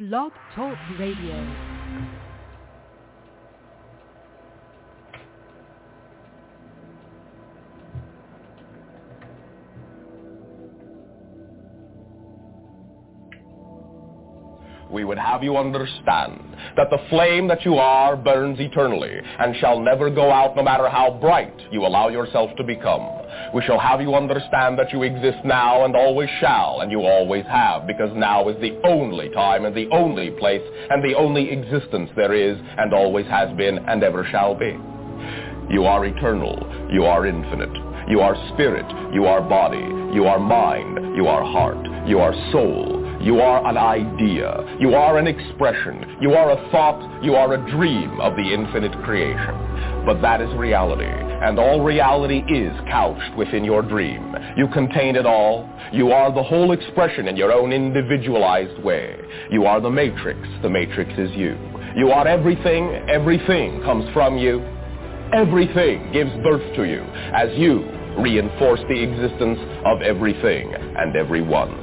Blog Talk Radio. We would have you understand that the flame that you are burns eternally and shall never go out no matter how bright you allow yourself to become. We shall have you understand that you exist now and always shall, and you always have, because now is the only time and the only place and the only existence there is and always has been and ever shall be. You are eternal. You are infinite. You are spirit. You are body. You are mind. You are heart. You are soul. You are an idea. You are an expression. You are a thought. You are a dream of the infinite creation. But that is reality, and all reality is couched within your dream. You contain it all. You are the whole expression in your own individualized way. You are the matrix. The matrix is you. You are everything. Everything comes from you. Everything gives birth to you as you reinforce the existence of everything and everyone.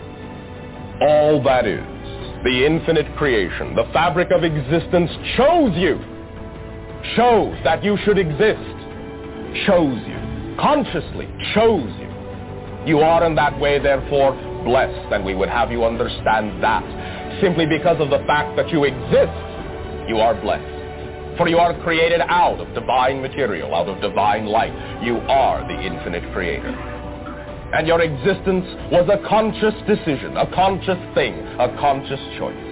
All that is, the infinite creation, the fabric of existence chose you, chose that you should exist, chose you, consciously chose you. You are in that way, therefore, blessed, and we would have you understand that. Simply because of the fact that you exist, you are blessed. For you are created out of divine material, out of divine light. You are the infinite creator. And your existence was a conscious decision, a conscious thing, a conscious choice.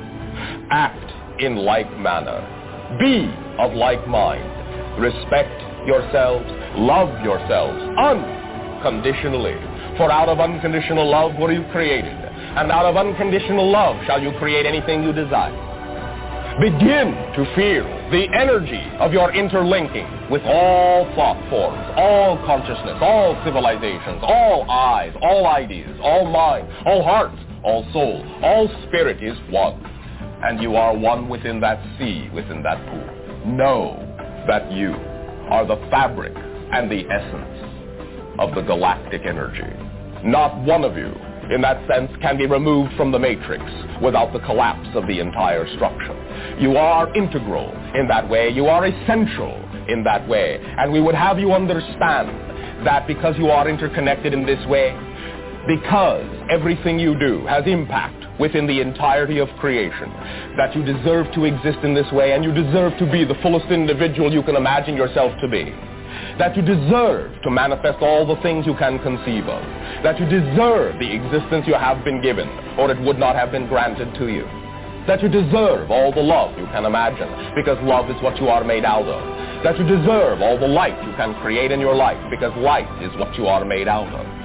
Act in like manner. Be of like mind. Respect yourselves. Love yourselves unconditionally. For out of unconditional love were you created. And out of unconditional love shall you create anything you desire. Begin to feel the energy of your interlinking with all thought forms, all consciousness, all civilizations, all eyes, all ideas, all mind, all hearts, all soul, all spirit is one. And you are one within that sea, within that pool. Know that you are the fabric and the essence of the galactic energy. Not one of you, in that sense, can be removed from the matrix without the collapse of the entire structure. You are integral in that way. You are essential in that way. And we would have you understand that because you are interconnected in this way, because everything you do has impact within the entirety of creation, that you deserve to exist in this way, and you deserve to be the fullest individual you can imagine yourself to be. That you deserve to manifest all the things you can conceive of. That you deserve the existence you have been given, or it would not have been granted to you. That you deserve all the love you can imagine, because love is what you are made out of. That you deserve all the light you can create in your life, because light is what you are made out of.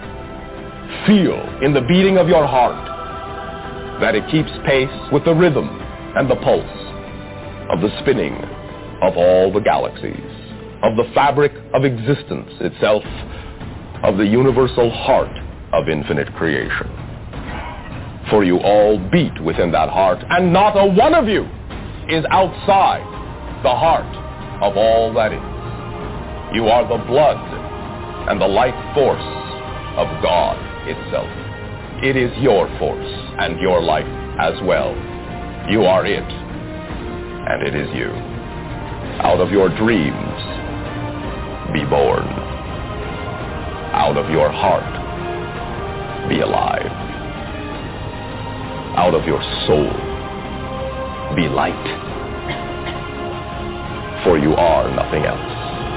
Feel in the beating of your heart that it keeps pace with the rhythm and the pulse of the spinning of all the galaxies, of the fabric of existence itself, of the universal heart of infinite creation. For you all beat within that heart, and not a one of you is outside the heart of all that is. You are the blood and the life force of God itself. It is your force and your life as well. You are it, and it is you. Out of your dreams, be born. Out of your heart, be alive. Out of your soul, be light. For you are nothing else.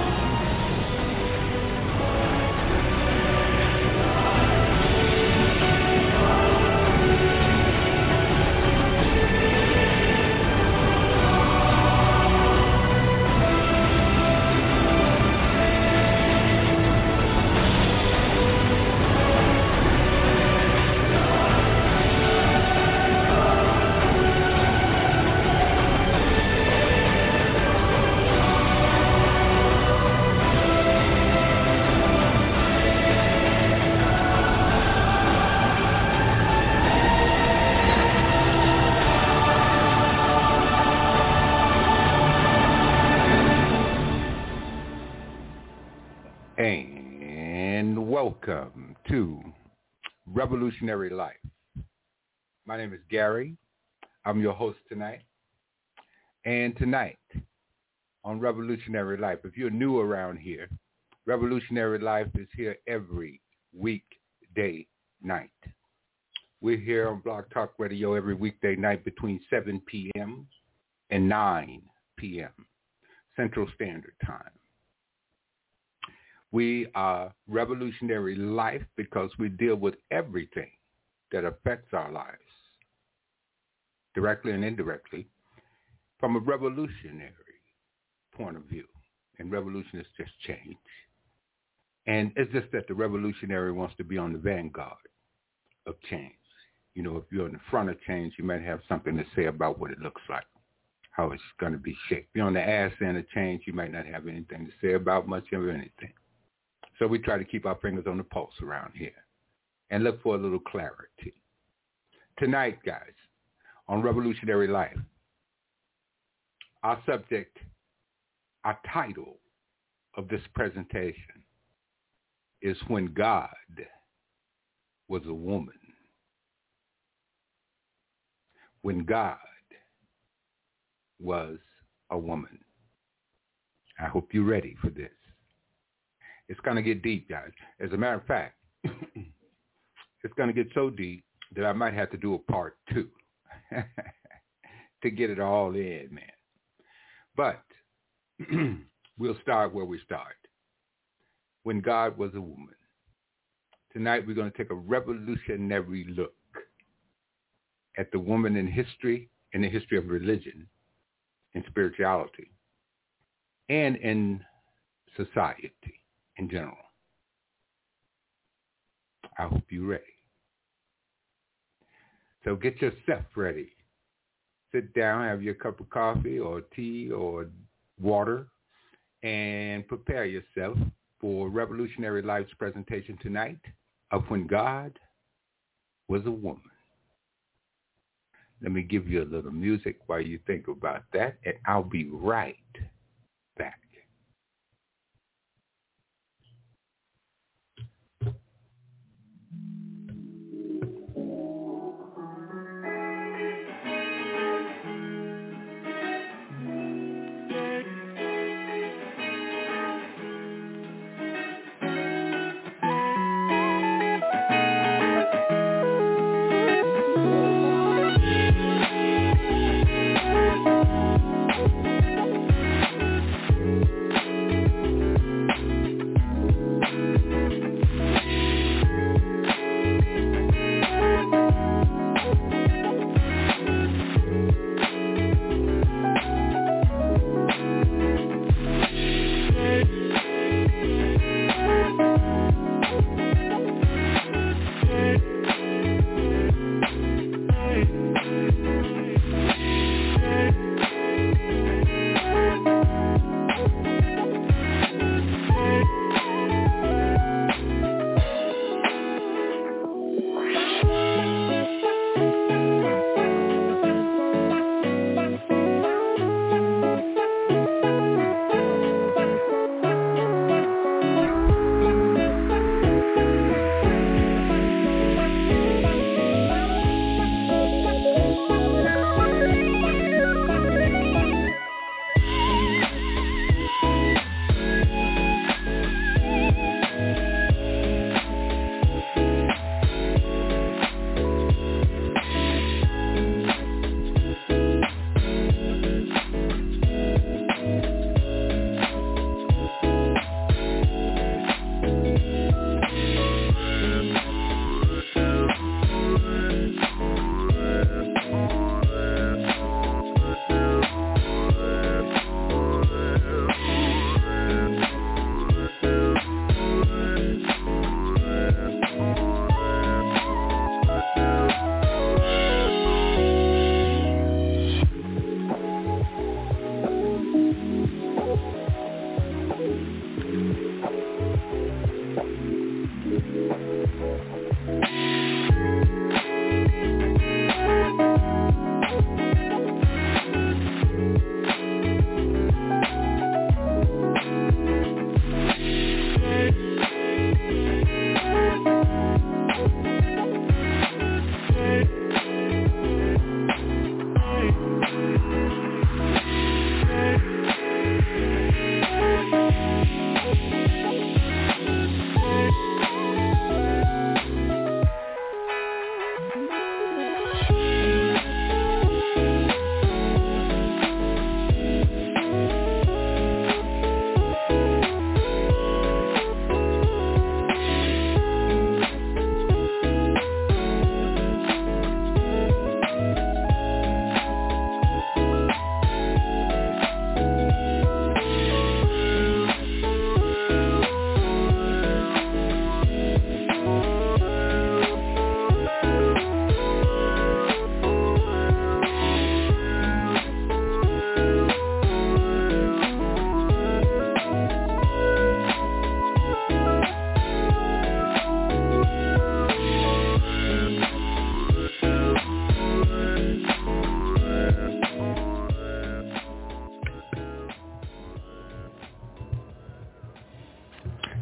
And welcome to Revolutionary Life. My name is Gary, I'm your host tonight. And tonight on Revolutionary Life, if you're new around here, Revolutionary Life is here every weekday night. We're here on Blog Talk Radio every weekday night between 7 p.m. and 9 p.m. Central Standard Time. We are Revolutionary Life because we deal with everything that affects our lives, directly and indirectly, from a revolutionary point of view. And revolution is just change. And it's just that the revolutionary wants to be on the vanguard of change. You know, if you're in the front of change, you might have something to say about what it looks like, how it's going to be shaped. If you're on the ass end of change, you might not have anything to say about much of anything. So we try to keep our fingers on the pulse around here and look for a little clarity. Tonight, guys, on Revolutionary Life, our subject, our title of this presentation is When God Was a Woman. When God was a woman. I hope you're ready for this. It's going to get deep, guys. As a matter of fact, it's going to get so deep that I might have to do a part 2 to get it all in, man. But we'll start where we start. When God was a woman. Tonight we're going to take a revolutionary look at the woman in history, in the history of religion, in spirituality, and in society in general. I hope you're ready. So get yourself ready. Sit down, have your cup of coffee or tea or water, and prepare yourself for Revolutionary Life's presentation tonight of When God Was a Woman. Let me give you a little music while you think about that, and I'll be right back.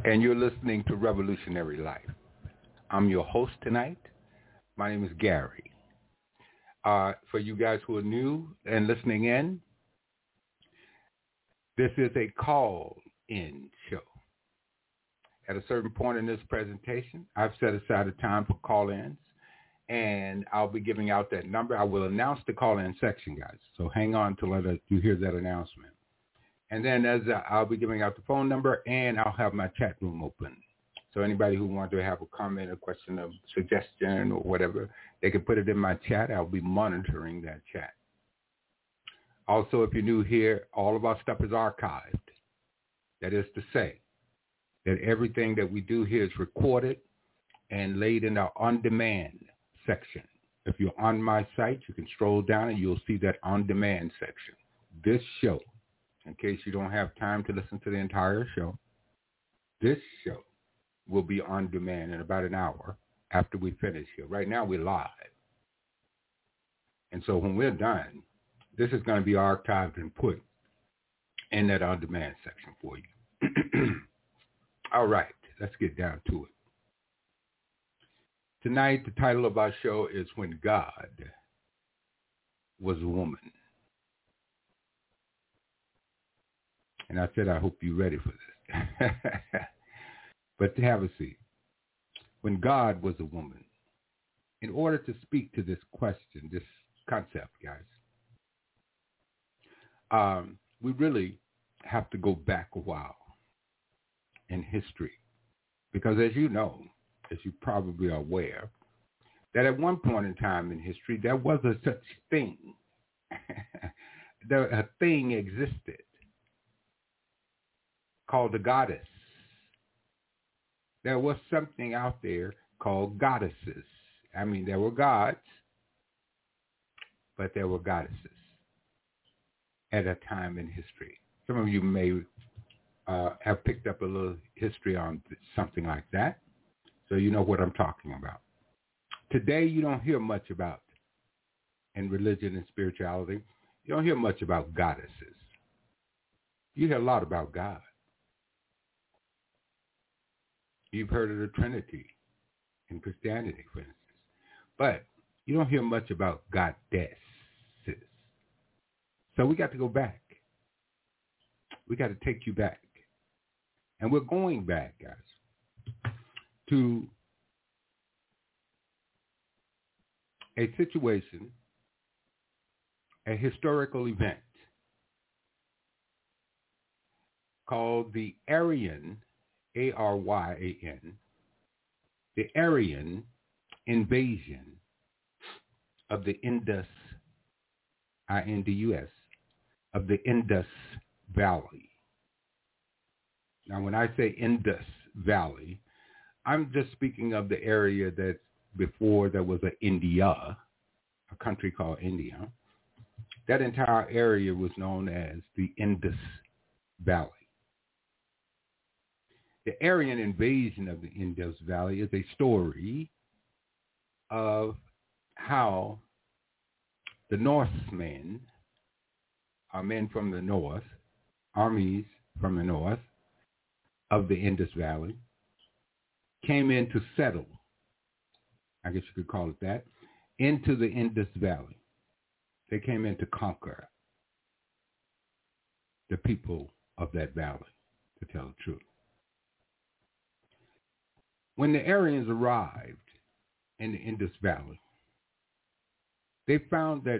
and you're listening to Revolutionary Life. I'm your host tonight. My name is Gary. For you guys who are new and listening in, this is a call-in show. At a certain point in this presentation, I've set aside a time for call-ins, and I'll be giving out that number. I will announce the call-in section, guys, so hang on till you hear that announcement. And then I'll be giving out the phone number, and I'll have my chat room open. So anybody who wants to have a comment, a question, a suggestion, or whatever, they can put it in my chat. I'll be monitoring that chat. Also, if you're new here, all of our stuff is archived. That is to say that everything that we do here is recorded and laid in our on-demand section. If you're on my site, you can stroll down and you'll see that on-demand section. This show, in case you don't have time to listen to the entire show, this show will be on demand in about an hour after we finish here. Right now, we're live. And so when we're done, this is going to be archived and put in that on-demand section for you. All right, let's get down to it. Tonight, the title of our show is When God Was a Woman. And I said, I hope you're ready for this. But to have a seat. When God was a woman. In order to speak to this question, this concept, guys, we really have to go back a while in history. Because as you know, as you probably are aware, that at one point in time in history, there was a such thing. A thing existed called a goddess. There was something out there called goddesses. I mean, there were gods, but there were goddesses at a time in history. Some of you may have picked up a little history on something like that, so you know what I'm talking about. Today, you don't hear much about, in religion and spirituality, you don't hear much about goddesses. You hear a lot about God. You've heard of the Trinity in Christianity, for instance. But you don't hear much about goddesses. So we got to go back. We got to take you back. And we're going back, guys, to a situation, a historical event called the Aryan, Aryan, the Aryan invasion of the Indus, Indus, of the Indus Valley. Now, when I say Indus Valley, I'm just speaking of the area that before there was India, a country called India. That entire area was known as the Indus Valley. The Aryan invasion of the Indus Valley is a story of how the Norsemen, men from the north, armies from the north of the Indus Valley, came in to settle, I guess you could call it that, into the Indus Valley. They came in to conquer the people of that valley, to tell the truth. When the Aryans arrived in the Indus Valley, they found that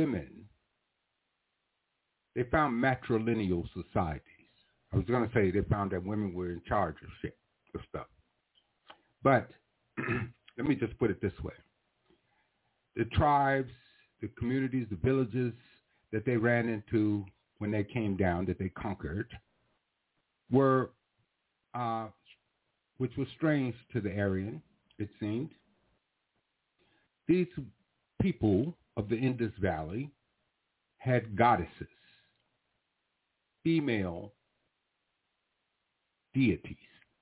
they found matrilineal societies. I was going to say they found that women were in charge of shit, of stuff. But let me just put it this way. The tribes, the communities, the villages that they ran into when they came down, that they conquered, were which was strange to the Aryan, it seemed. These people of the Indus Valley had goddesses, female deities.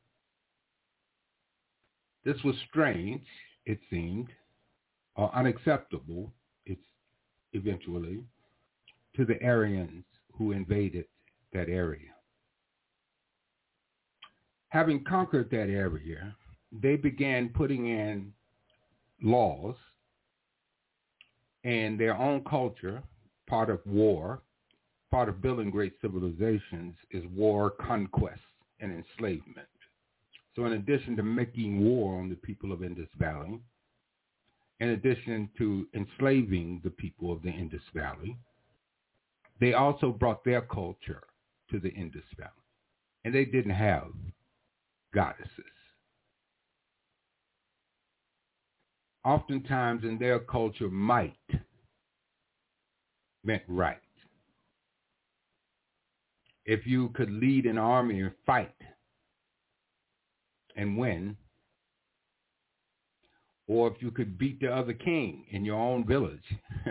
This was strange, it seemed, or unacceptable, it's eventually, to the Aryans who invaded that area. Having conquered that area, they began putting in laws and their own culture. Part of war, part of building great civilizations is war, conquest, and enslavement. So in addition to making war on the people of Indus Valley, in addition to enslaving the people of the Indus Valley, they also brought their culture to the Indus Valley. And they didn't have goddesses. Oftentimes in their culture, might meant right. If you could lead an army and fight and win, or if you could beat the other king in your own village,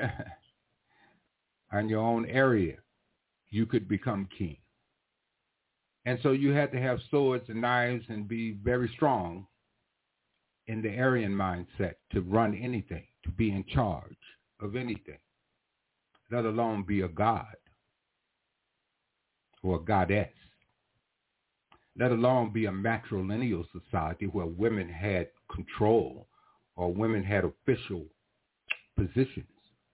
in your own area, you could become king. And so you had to have swords and knives and be very strong in the Aryan mindset to run anything, to be in charge of anything, let alone be a god or a goddess, let alone be a matrilineal society where women had control or women had official positions.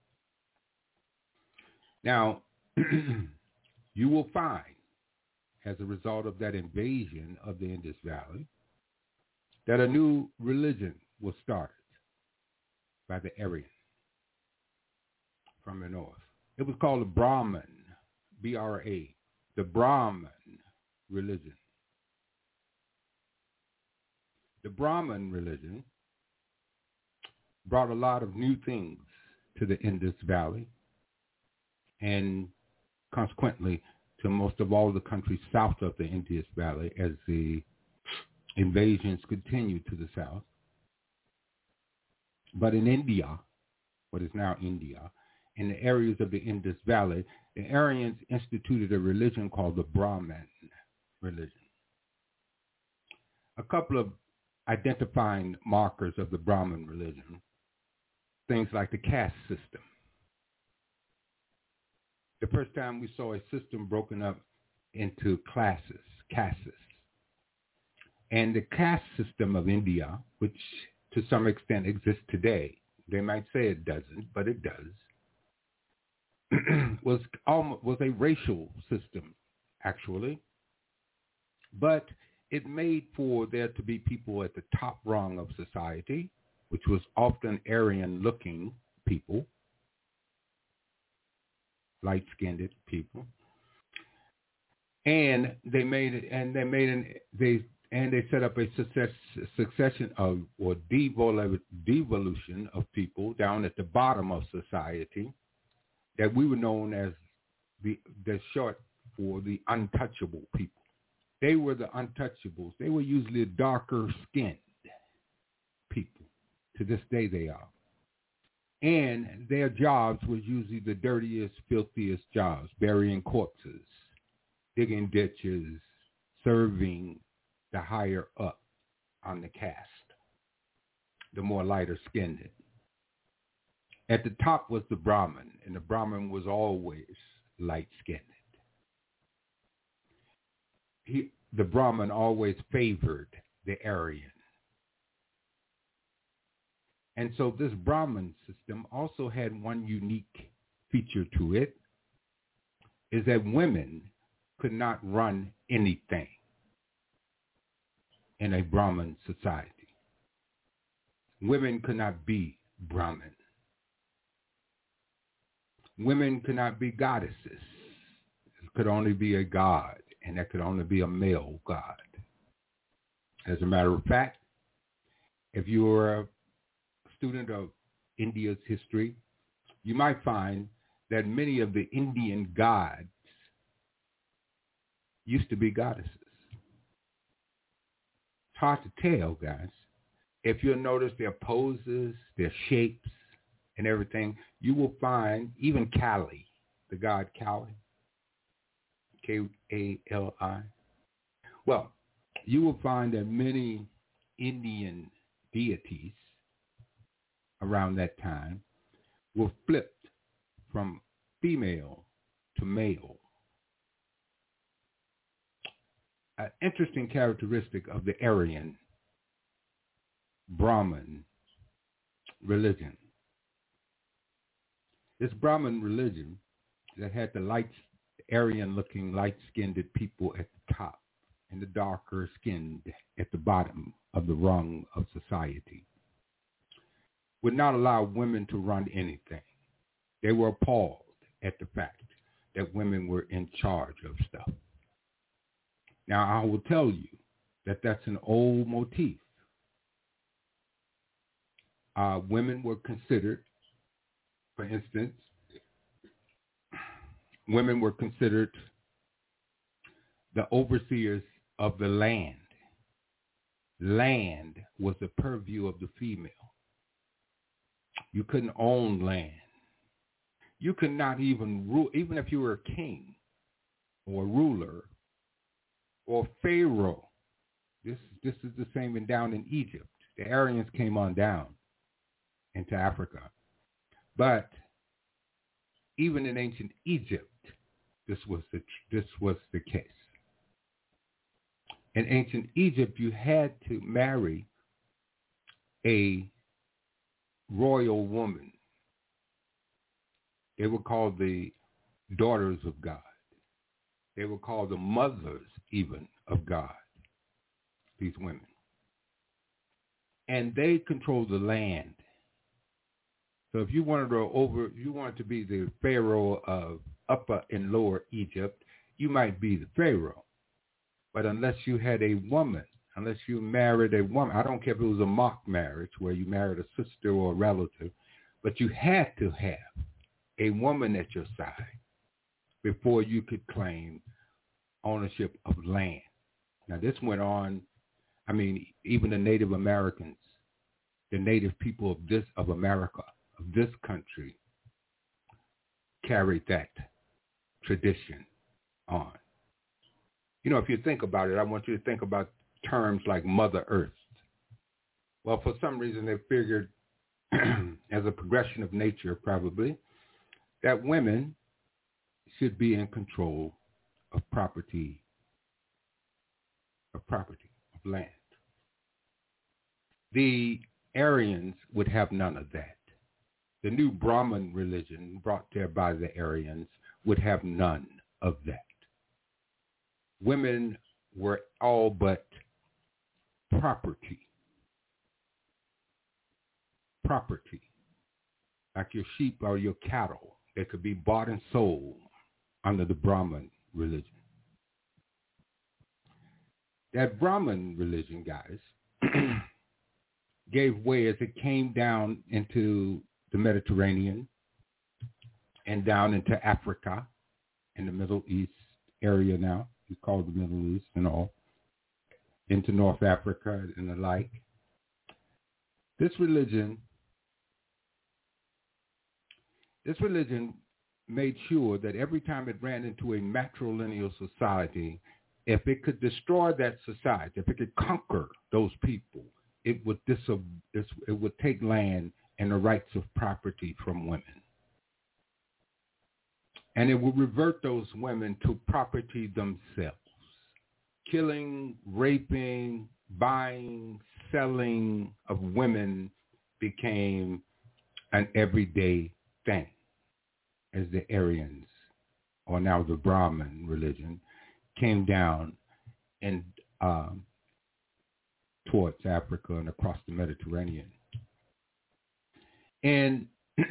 Now, you will find, as a result of that invasion of the Indus Valley, that a new religion was started by the Aryan from the north. It was called the Brahmin, B-R-A, the Brahmin religion. The Brahmin religion brought a lot of new things to the Indus Valley and consequently to most of all the countries south of the Indus Valley as the invasions continued to the south. But in India, what is now India, in the areas of the Indus Valley, the Aryans instituted a religion called the Brahmin religion. A couple of identifying markers of the Brahmin religion, things like the caste system. The first time we saw a system broken up into classes, castes. And the caste system of India, which to some extent exists today, they might say it doesn't, but it does, was a racial system, actually. But it made for there to be people at the top rung of society, which was often Aryan-looking people, light-skinned people, and they set up a succession of or devolution of people down at the bottom of society that we were known as the short for the untouchable people. They were the untouchables. They were usually darker-skinned people. To this day they are. And their jobs was usually the dirtiest, filthiest jobs, burying corpses, digging ditches, serving the higher up on the caste, the more lighter skinned. At the top was the Brahmin, and the Brahmin was always light skinned. The Brahmin always favored the Aryan. And so this Brahmin system also had one unique feature to it, is that women could not run anything in a Brahmin society. Women could not be Brahmin. Women could not be goddesses. It could only be a god, and that could only be a male god. As a matter of fact, if you were a student of India's history, you might find that many of the Indian gods used to be goddesses. It's hard to tell, guys. If you'll notice their poses, their shapes, and everything, you will find even Kali, the god Kali, K-A-L-I. Well, you will find that many Indian deities around that time were flipped from female to male. an interesting characteristic of the Aryan Brahmin religion. This Brahmin religion that had the Aryan-looking, light-skinned people at the top and the darker-skinned at the bottom of the rung of society would not allow women to run anything. They were appalled at the fact that women were in charge of stuff. Now, I will tell you that that's an old motif. Women were considered, for instance, women were considered the overseers of the land. Land was the purview of the female. You couldn't own land. You could not even rule, even if you were a king or a ruler or Pharaoh. This is the same down in Egypt. The Aryans came on down into Africa. But even in ancient Egypt, this was the case. In ancient Egypt, you had to marry a royal woman. They were called the daughters of God. They were called the mothers even of God, these women. And they controlled the land. So if you wanted to be the Pharaoh of Upper and Lower Egypt, you might be the Pharaoh. But unless you had a woman, unless you married a woman, I don't care if it was a mock marriage where you married a sister or a relative, but you had to have a woman at your side before you could claim ownership of land. Now this went on, even the Native Americans, the native people of America, of this country, carried that tradition on. If you think about it, I want you to think about terms like Mother Earth. Well, for some reason they figured, as a progression of nature probably, that women should be in control of property, of land. The Aryans would have none of that. The new Brahmin religion brought there by the Aryans would have none of that. Women were all but property. Property. Like your sheep or your cattle. They could be bought and sold under the Brahmin religion. That Brahmin religion, guys, gave way as it came down into the Mediterranean and down into Africa and the Middle East area now. It's called the Middle East and all. Into North Africa and the like. This religion made sure that every time it ran into a matrilineal society, if it could destroy that society, if it could conquer those people, it would take land and the rights of property from women. And it would revert those women to property themselves. Killing, raping, buying, selling of women became an everyday thing as the Aryans, or now the Brahmin religion, came down and towards Africa and across the Mediterranean. And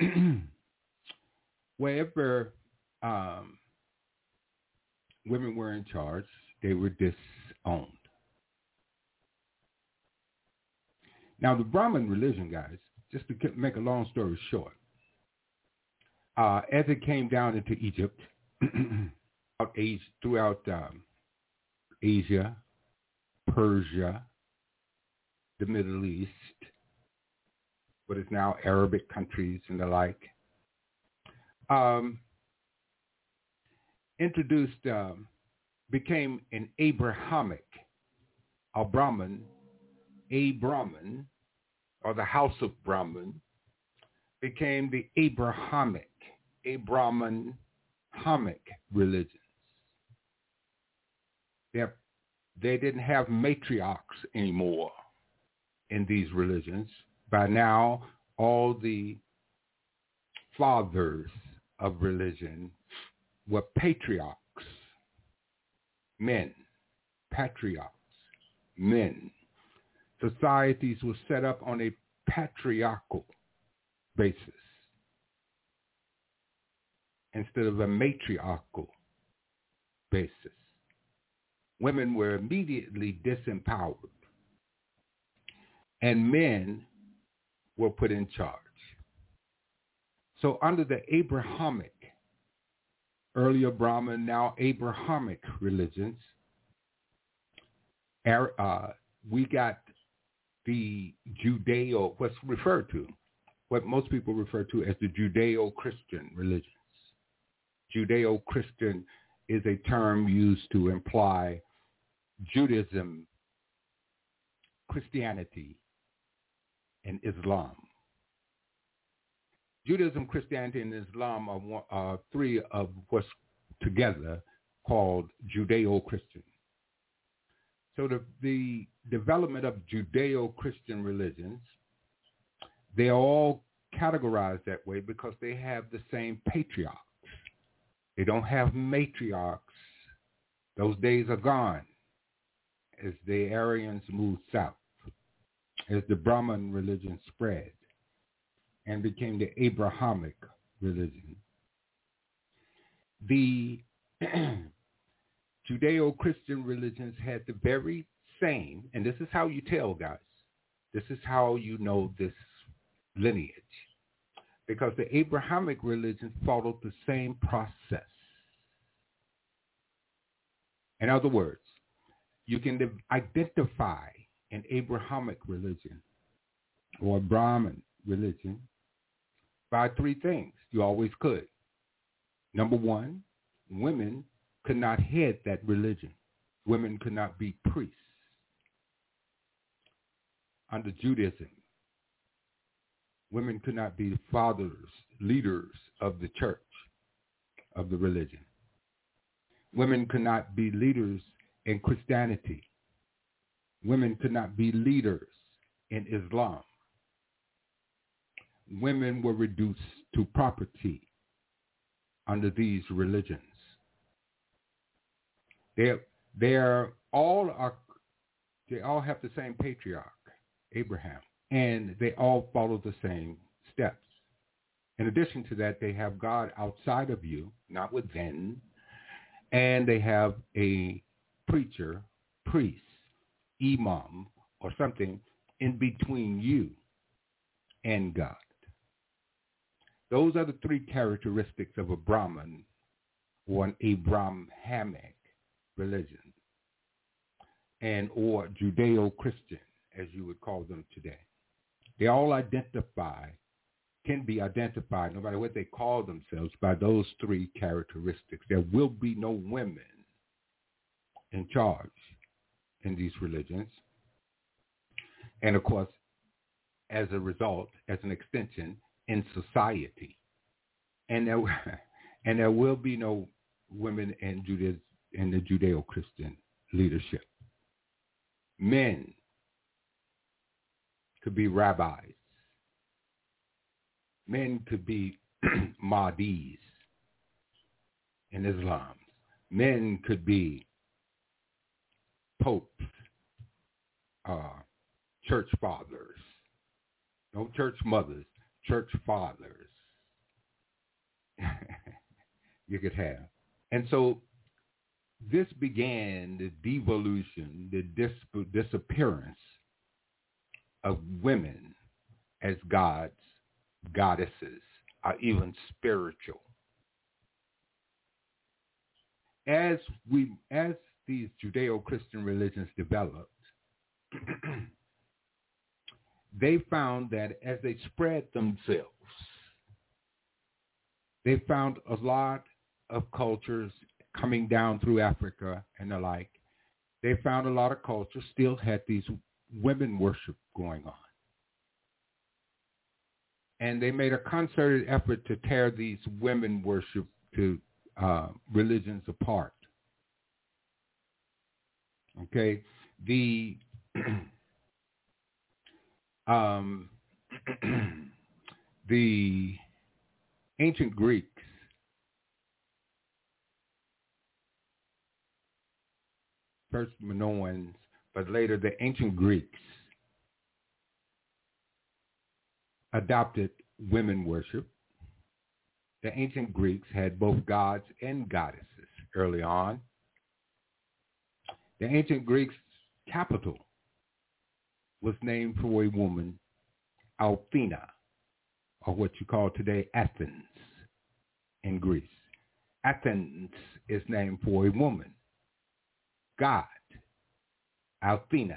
wherever women were in charge, they were disowned. Now, the Brahmin religion, guys, just to make a long story short, as it came down into Egypt, throughout Asia, Persia, the Middle East, what is now Arabic countries and the like, became an Abrahamic, a Brahmin, or the house of Brahmin, became the Abrahamic religions. They're they didn't have matriarchs anymore in these religions. By now, all the fathers of religion were patriarchs, men, patriarchs, men. Societies were set up on a patriarchal basis instead of a matriarchal basis. Women were immediately disempowered, and men were put in charge. So under the Abrahamic, earlier Brahmin, now Abrahamic religions, we got the Judeo, what's referred to, what most people refer to as the Judeo-Christian religions. Judeo-Christian is a term used to imply Judaism, Christianity, and Islam. Judaism, Christianity, and Islam are three of what's together called Judeo-Christian. So the development of Judeo-Christian religions, they are all categorized that way because they have the same patriarchs. They don't have matriarchs. Those days are gone as the Aryans moved south, as the Brahmin religion spread and became the Abrahamic religion. The Judeo-Christian religions had the very same, and this is how you tell, guys, this is how you know this lineage, because the Abrahamic religion followed the same process. In other words, you can identify an Abrahamic religion or a Brahmin religion by three things. You always could. Number one, women could not head that religion. Women could not be priests. Under Judaism, women could not be fathers, leaders of the church, of the religion. Women could not be leaders in Christianity. Women could not be leaders in Islam. Women were reduced to property under these religions. They all have the same patriarch, Abraham, and they all follow the same steps. In addition to that, they have God outside of you, not within, and they have a preacher, priest, imam, or something in between you and God. Those are the three characteristics of a Brahmin or an Abrahamic religion, and or Judeo-Christian, as you would call them today. They all can be identified, no matter what they call themselves, by those three characteristics. There will be no women in charge in these religions. And of course, as a result, as an extension, in society. And there will be no women in the Judeo-Christian leadership. Men could be rabbis. Men could be Mahdis in Islam. Men could be popes, church fathers. No church mothers, church fathers. You could have. And so this began the devolution, the disappearance of women as gods, goddesses, or even spiritual. As these Judeo-Christian religions developed, they found that as they spread themselves, they found a lot of cultures coming down through Africa and the like. They found a lot of cultures still had these women worship going on. And they made a concerted effort to tear these women worship to religions apart. Okay, the the ancient Greeks first Minoans, but later the ancient Greeks adopted women worship. The ancient Greeks had both gods and goddesses early on. The ancient Greeks' capital was named for a woman, Athena, or what you call today Athens in Greece. Athens is named for a woman, God, Athena.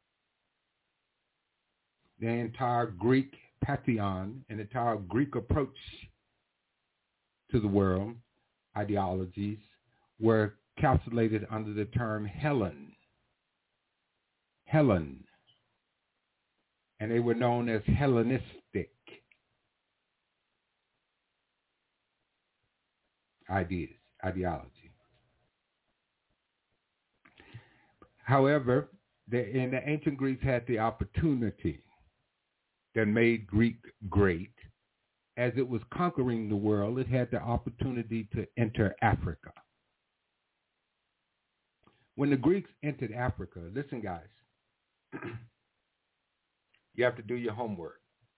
The entire Greek pantheon, an entire Greek approach to the world, ideologies, were calculated under the term Helen. Helen. And they were known as Hellenistic ideology. However, in the ancient Greeks had the opportunity that made Greek great. As it was conquering the world, it had the opportunity to enter Africa. When the Greeks entered Africa, listen, guys, you have to do your homework.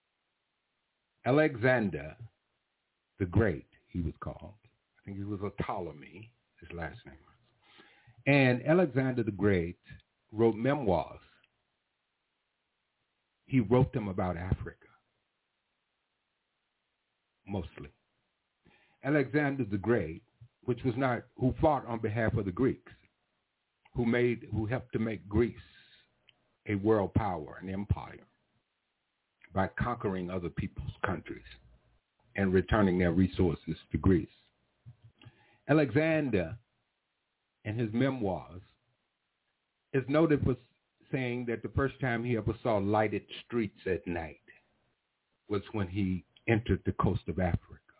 Alexander the Great, he was called. I think he was a Ptolemy, his last name was. And Alexander the Great wrote memoirs. He wrote them about Africa, mostly. Alexander the Great, who fought on behalf of the Greeks, who helped to make Greece a world power, an empire, by conquering other people's countries and returning their resources to Greece. Alexander, in his memoirs, is noted for saying that the first time he ever saw lighted streets at night was when he entered the coast of Africa.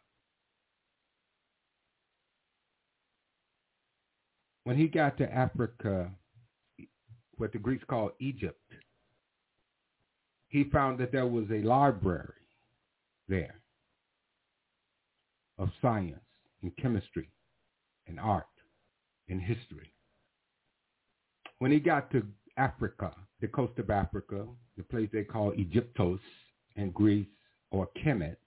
When he got to Africa, what the Greeks call Egypt, he found that there was a library there of science and chemistry and art and history. When he got to Africa, the coast of Africa, the place they call Egyptos in Greece, or Kemet,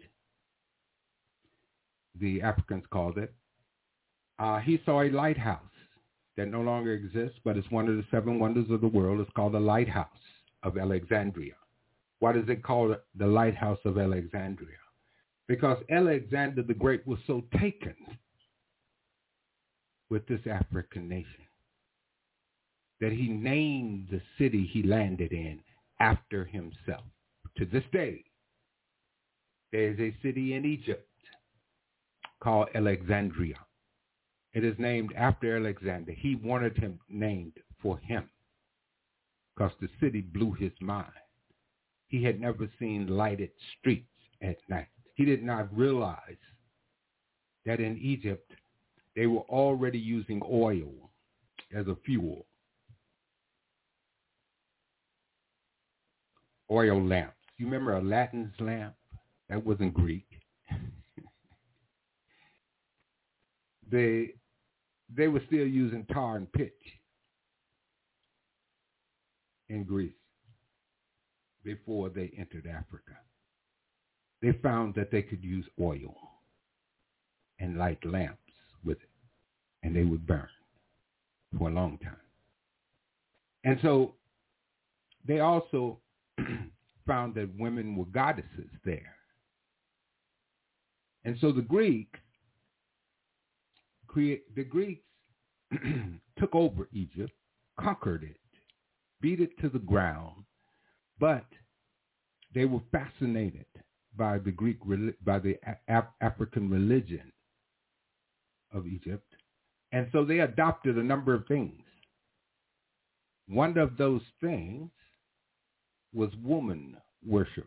the Africans called it, he saw a lighthouse that no longer exists, but it's one of the 7 wonders of the world. It's called the Lighthouse of Alexandria. Why does it call it the Lighthouse of Alexandria? Because Alexander the Great was so taken with this African nation that he named the city he landed in after himself. To this day, there is a city in Egypt called Alexandria. It is named after Alexander. He wanted him named for him because the city blew his mind. He had never seen lighted streets at night. He did not realize that in Egypt, they were already using oil as a fuel. Oil lamps. You remember Aladdin's lamp? That wasn't Greek. They were still using tar and pitch in Greece before they entered Africa. They found that they could use oil and light lamps with it, and they would burn for a long time. And so they also found that women were goddesses there. And so the Greeks took over Egypt, conquered it, beat it to the ground, but they were fascinated by the African religion of Egypt, and so they adopted a number of things. One of those things was woman worship.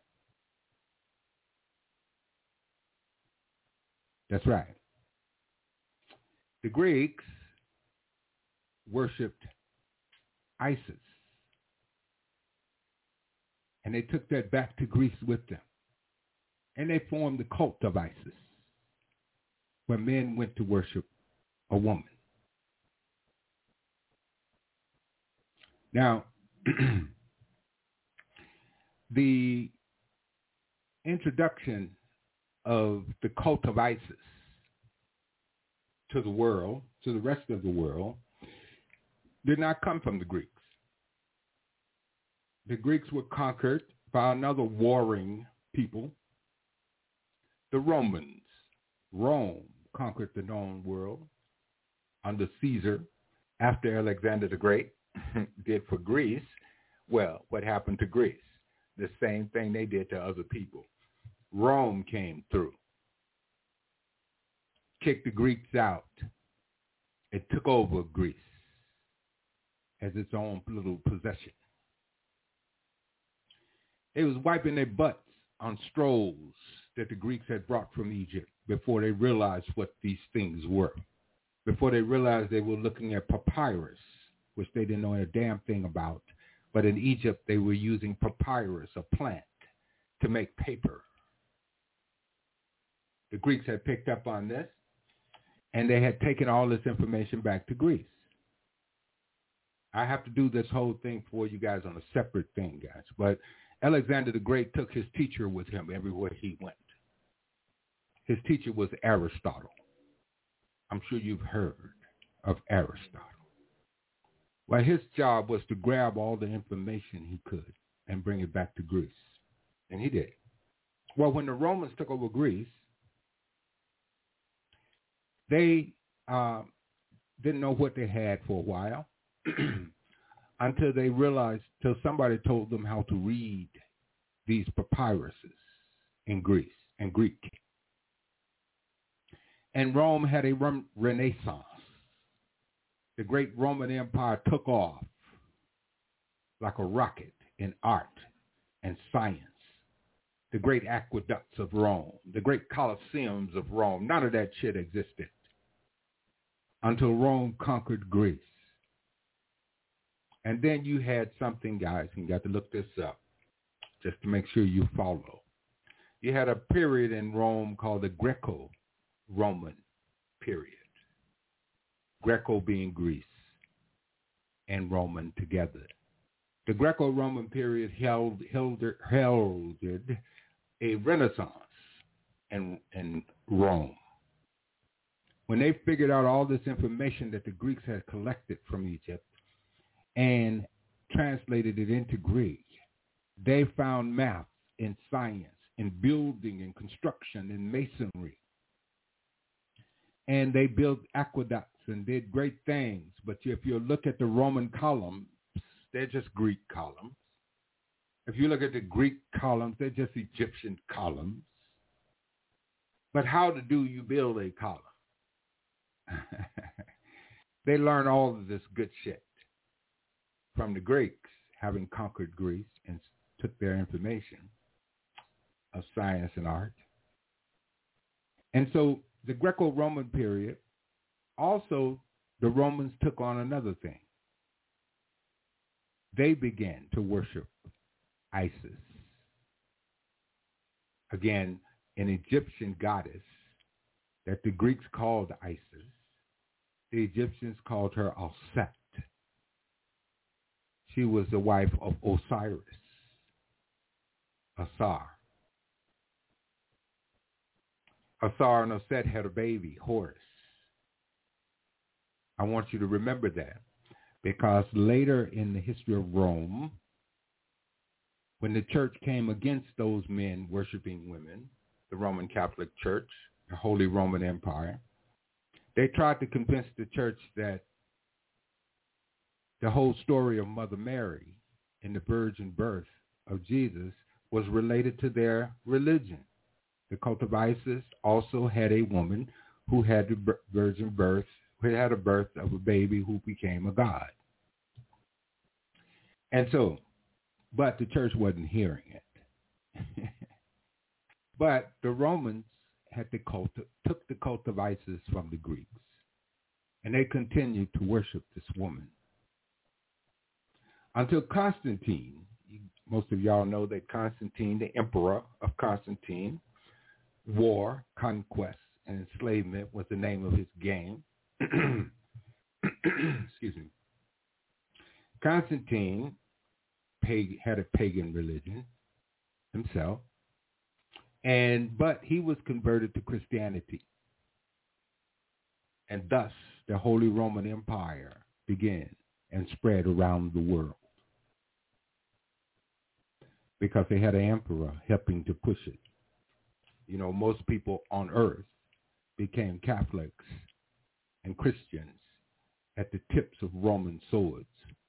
That's right. The Greeks worshipped Isis. And they took that back to Greece with them. And they formed the cult of Isis, where men went to worship a woman. Now, the introduction of the cult of Isis to the world, to the rest of the world, did not come from the Greeks. The Greeks were conquered by another warring people, the Romans. Rome conquered the known world under Caesar after Alexander the Great did for Greece. Well, what happened to Greece? The same thing they did to other people. Rome came through, kicked the Greeks out. It took over Greece as its own little possession. They was wiping their butts on strolls that the Greeks had brought from Egypt before they realized what these things were. Before they realized they were looking at papyrus, which they didn't know a damn thing about. But in Egypt, they were using papyrus, a plant, to make paper. The Greeks had picked up on this, and they had taken all this information back to Greece. I have to do this whole thing for you guys on a separate thing, guys. But Alexander the Great took his teacher with him everywhere he went. His teacher was Aristotle. I'm sure you've heard of Aristotle. Well, his job was to grab all the information he could and bring it back to Greece. And he did. Well, when the Romans took over Greece, they didn't know what they had for a while until they realized, till somebody told them how to read these papyruses in Greece and Greek. And Rome had a renaissance. The great Roman Empire took off like a rocket in art and science. The great aqueducts of Rome, the great Colosseums of Rome, none of that shit existed until Rome conquered Greece. And then you had something, guys, and you got to look this up just to make sure you follow. You had a period in Rome called the Greco-Roman period. Greco being Greece and Roman together. The Greco-Roman period heralded a renaissance in Rome. When they figured out all this information that the Greeks had collected from Egypt and translated it into Greek, they found math and science and building and construction and masonry. And they built aqueducts and did great things. But if you look at the Roman columns, they're just Greek columns. If you look at the Greek columns, they're just Egyptian columns. But how do you build a column? They learn all of this good shit from the Greeks, having conquered Greece and took their information of science and art. And so the Greco-Roman period, also the Romans took on another thing. They began to worship Isis. Again, an Egyptian goddess that the Greeks called Isis. The Egyptians called her Alset. She was the wife of Osiris, Asar. Asar and Oset had a baby, Horus. I want you to remember that, because later in the history of Rome, when the church came against those men worshiping women, the Roman Catholic Church, the Holy Roman Empire, they tried to convince the church that the whole story of Mother Mary and the virgin birth of Jesus was related to their religion. The cult of Isis also had a woman who had the virgin birth, who had a birth of a baby who became a god. And so, but the church wasn't hearing it. But the Romans had took the cult of Isis from the Greeks, and they continued to worship this woman. until Constantine. Most of y'all know that Constantine, the emperor of Constantine, war, conquest, and enslavement was the name of his game. Excuse me. Constantine had a pagan religion himself, but he was converted to Christianity. And thus the Holy Roman Empire began and spread around the world because they had an emperor helping to push it. You know, most people on earth became Catholics and Christians at the tips of Roman swords.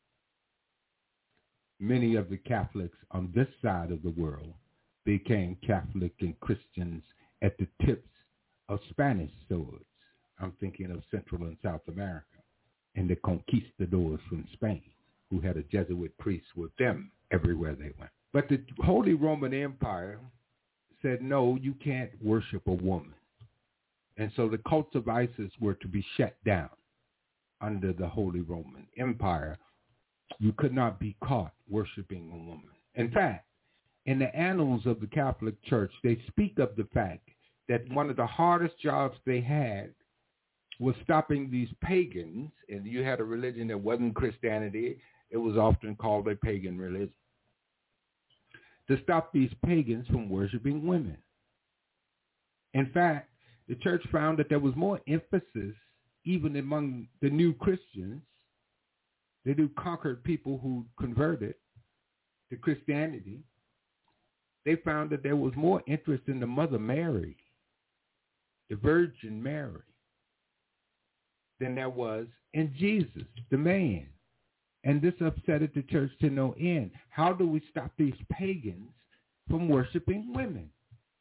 Many of the Catholics on this side of the world became Catholic and Christians at the tips of Spanish swords. I'm thinking of Central and South America and the conquistadors from Spain, who had a Jesuit priest with them everywhere they went. But the Holy Roman Empire said, no, you can't worship a woman. And so the cults of Isis were to be shut down under the Holy Roman Empire. You could not be caught worshiping a woman. In fact, in the annals of the Catholic Church, they speak of the fact that one of the hardest jobs they had was stopping these pagans, and you had a religion that wasn't Christianity. It was often called a pagan religion, to stop these pagans from worshiping women. In fact, the church found that there was more emphasis even among the new Christians, the new conquered people who converted to Christianity. They found that there was more interest in the Mother Mary, the Virgin Mary, than there was in Jesus, the man. And this upset the church to no end. How do we stop these pagans from worshiping women?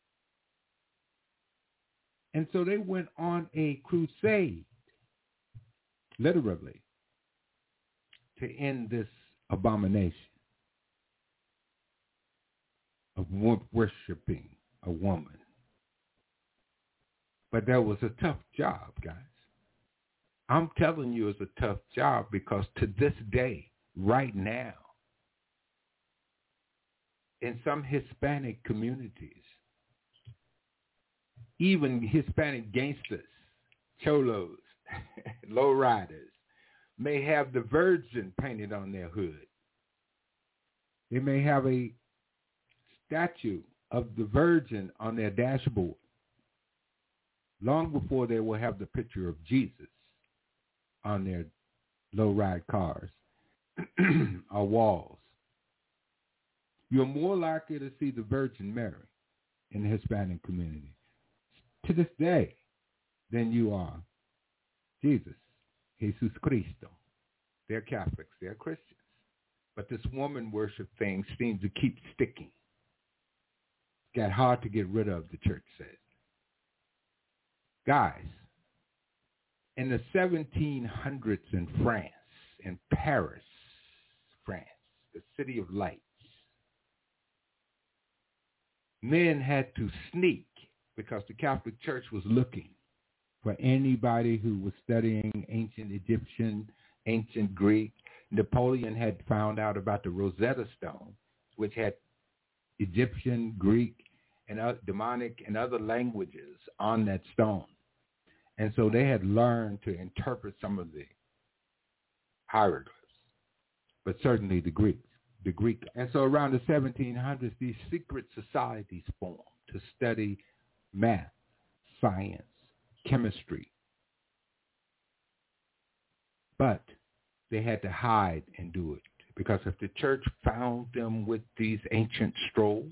And so they went on a crusade, literally, to end this abomination of worshiping a woman. But that was a tough job, guys. I'm telling you it's a tough job because to this day, right now, in some Hispanic communities, even Hispanic gangsters, cholos, lowriders, may have the Virgin painted on their hood. They may have a statue of the Virgin on their dashboard long before they will have the picture of Jesus on their low-ride cars or walls. You're more likely to see the Virgin Mary in the Hispanic community to this day than you are Jesus, Jesus Cristo. They're Catholics, they're Christians. But this woman worship thing seems to keep sticking. It's got hard to get rid of, the church says. Guys, in the 1700s in France, in Paris, France, the city of lights, men had to sneak because the Catholic Church was looking for anybody who was studying ancient Egyptian, ancient Greek. Napoleon had found out about the Rosetta Stone, which had Egyptian, Greek, and demonic and other languages on that stone. And so they had learned to interpret some of the hieroglyphs, but certainly the Greek. And so around the 1700s, these secret societies formed to study math, science, chemistry. But they had to hide and do it because if the church found them with these ancient scrolls,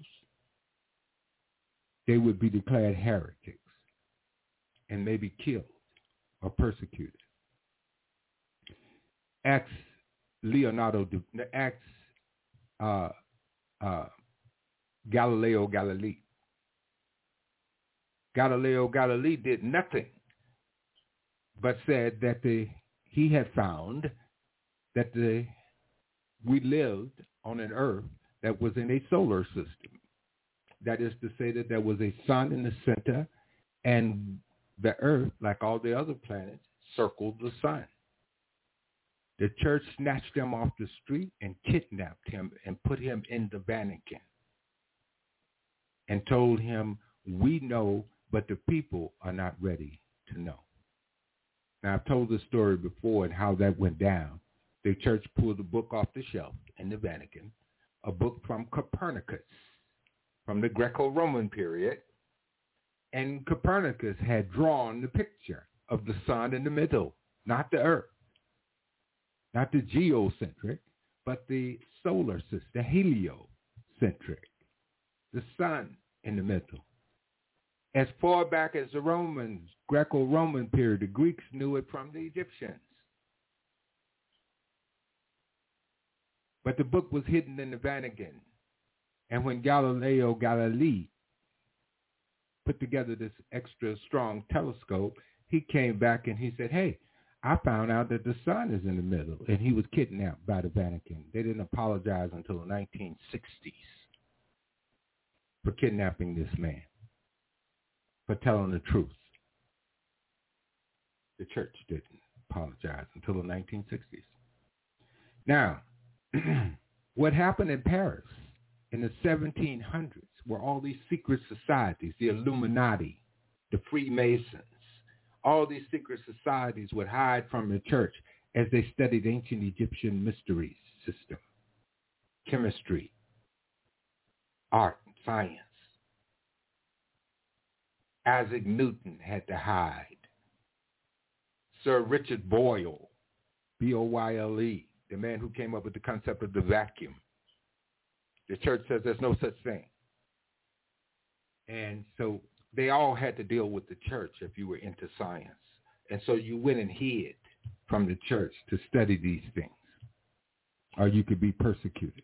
they would be declared heretics and maybe killed or persecuted. Ask Galileo Galilei. Galileo Galilei did nothing but said that he had found that we lived on an earth that was in a solar system. That is to say that there was a sun in the center, and the earth, like all the other planets, circled the sun. The church snatched him off the street and kidnapped him and put him in the Vatican and told him, we know, but the people are not ready to know. Now, I've told this story before and how that went down. The church pulled a book off the shelf in the Vatican, a book from Copernicus, from the Greco-Roman period. And Copernicus had drawn the picture of the sun in the middle, not the earth, not the geocentric, but the solar system, the heliocentric, the sun in the middle. As far back as the Romans, Greco-Roman period, the Greeks knew it from the Egyptians. But the book was hidden in the Vatican. And when Galileo Galilei put together this extra strong telescope, he came back and he said, hey, I found out that the sun is in the middle. And he was kidnapped by the Vatican. They didn't apologize until the 1960s for kidnapping this man, for telling the truth. The church didn't apologize until the 1960s. Now, what happened in Paris in the 1700s were all these secret societies, the Illuminati, the Freemasons. All these secret societies would hide from the church as they studied ancient Egyptian mysteries system, chemistry, art, science. Isaac Newton had to hide. Sir Richard Boyle, B-O-Y-L-E, the man who came up with the concept of the vacuum. The church says there's no such thing. And so they all had to deal with the church if you were into science. And so you went and hid from the church to study these things, or you could be persecuted.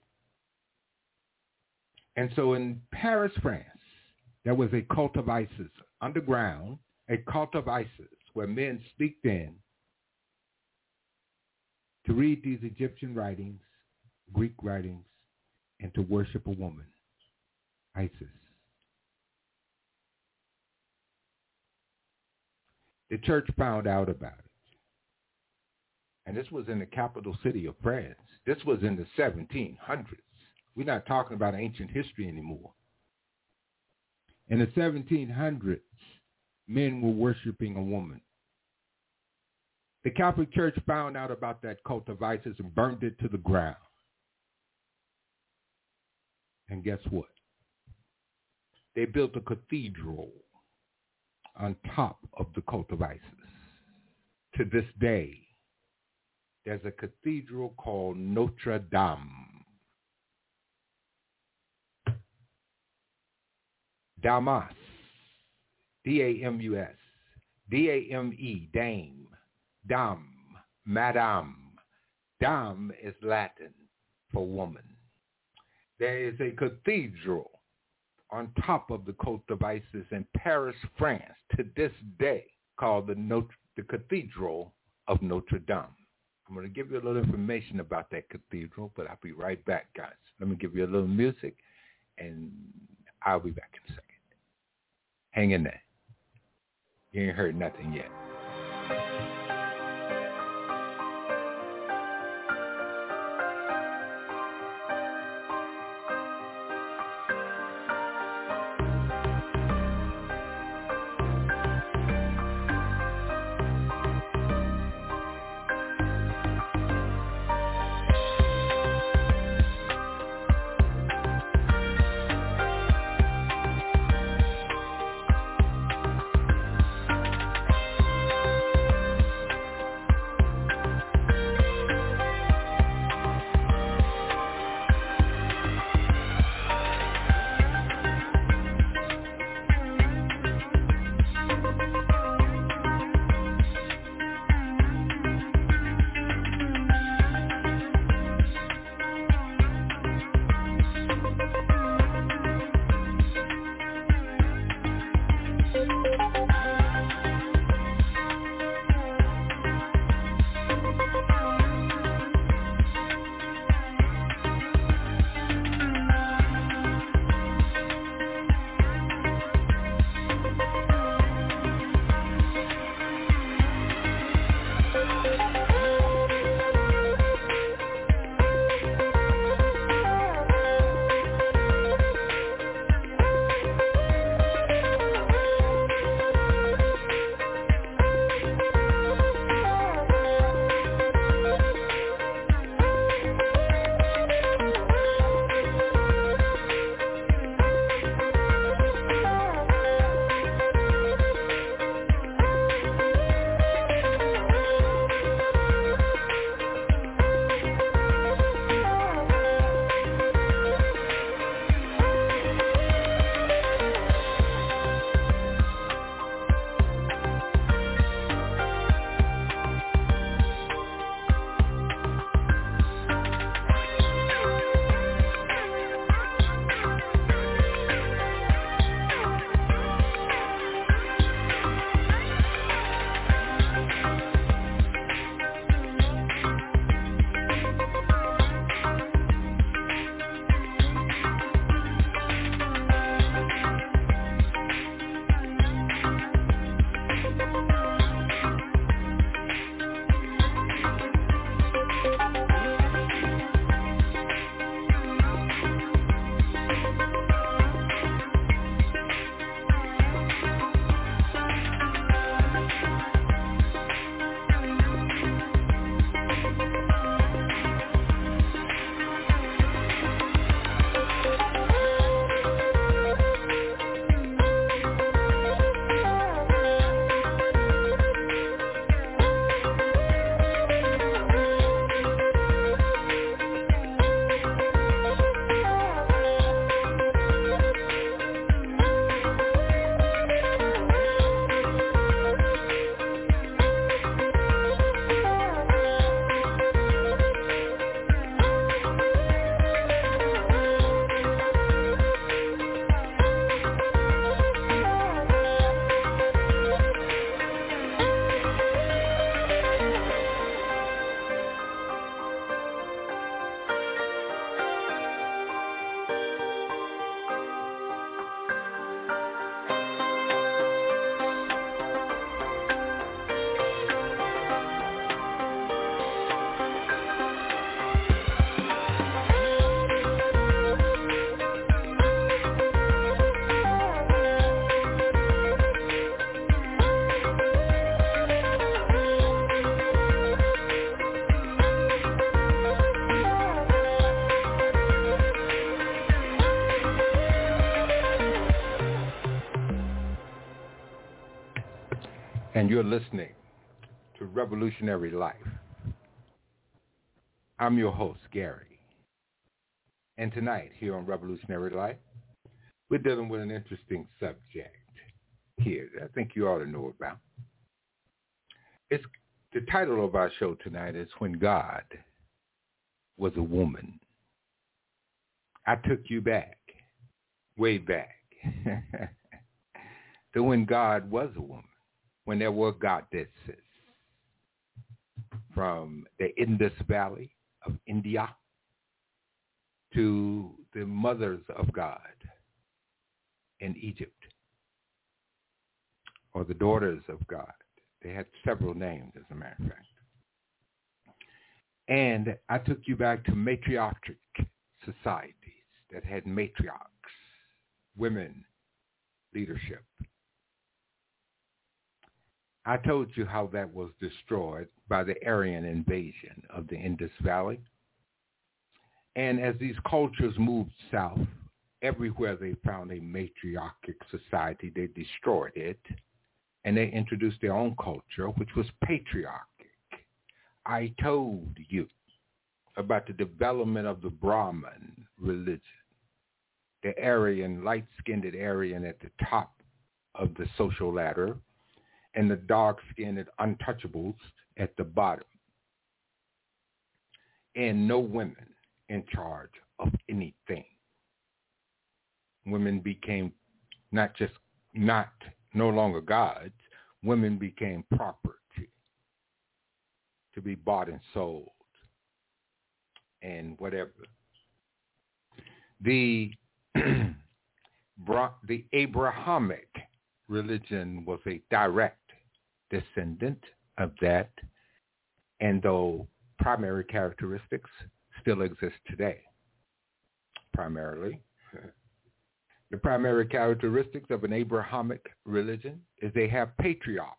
And so in Paris, France, there was a cult of Isis underground, a cult of Isis where men sneaked in to read these Egyptian writings, Greek writings, and to worship a woman, Isis. The church found out about it. And this was in the capital city of France. This was in the 1700s. We're not talking about ancient history anymore. In the 1700s, men were worshiping a woman. The Catholic Church found out about that cult of Isis and burned it to the ground. And guess what? They built a cathedral on top of the cult of Isis. To this day, there's a cathedral called Notre Dame. Damas, D-A-M-U-S, D-A-M-E, Dame, Dame, Madame. Dame is Latin for woman. There is a cathedral on top of the cult of Isis in Paris, France, to this day, called the Cathedral of Notre Dame. I'm going to give you a little information about that cathedral, but I'll be right back, guys. Let me give you a little music, and I'll be back in a second. Hang in there. You ain't heard nothing yet. and you're listening to Revolutionary Life. I'm your host, Gary. And tonight, here on Revolutionary Life, we're dealing with an interesting subject here that I think you ought to know about. It's the title of our show tonight is When God Was a Woman. I took you back, way back, to when God was a woman, when there were goddesses from the Indus Valley of India to the mothers of God in Egypt, or the daughters of God. They had several names, as a matter of fact. And I took you back to matriarchic societies that had matriarchs, women leadership. I told you how that was destroyed by the Aryan invasion of the Indus Valley. And as these cultures moved south, everywhere they found a matriarchic society, they destroyed it, and they introduced their own culture, which was patriarchic. I told you about the development of the Brahmin religion, the Aryan, light-skinned Aryan at the top of the social ladder, and the dark-skinned untouchables at the bottom, and no women in charge of anything. Women became no longer gods. Women became property to be bought and sold and whatever. The Abrahamic religion was a direct descendant of that, and though primary characteristics still exist today. Primarily, the primary characteristics of an Abrahamic religion is they have patriarchs.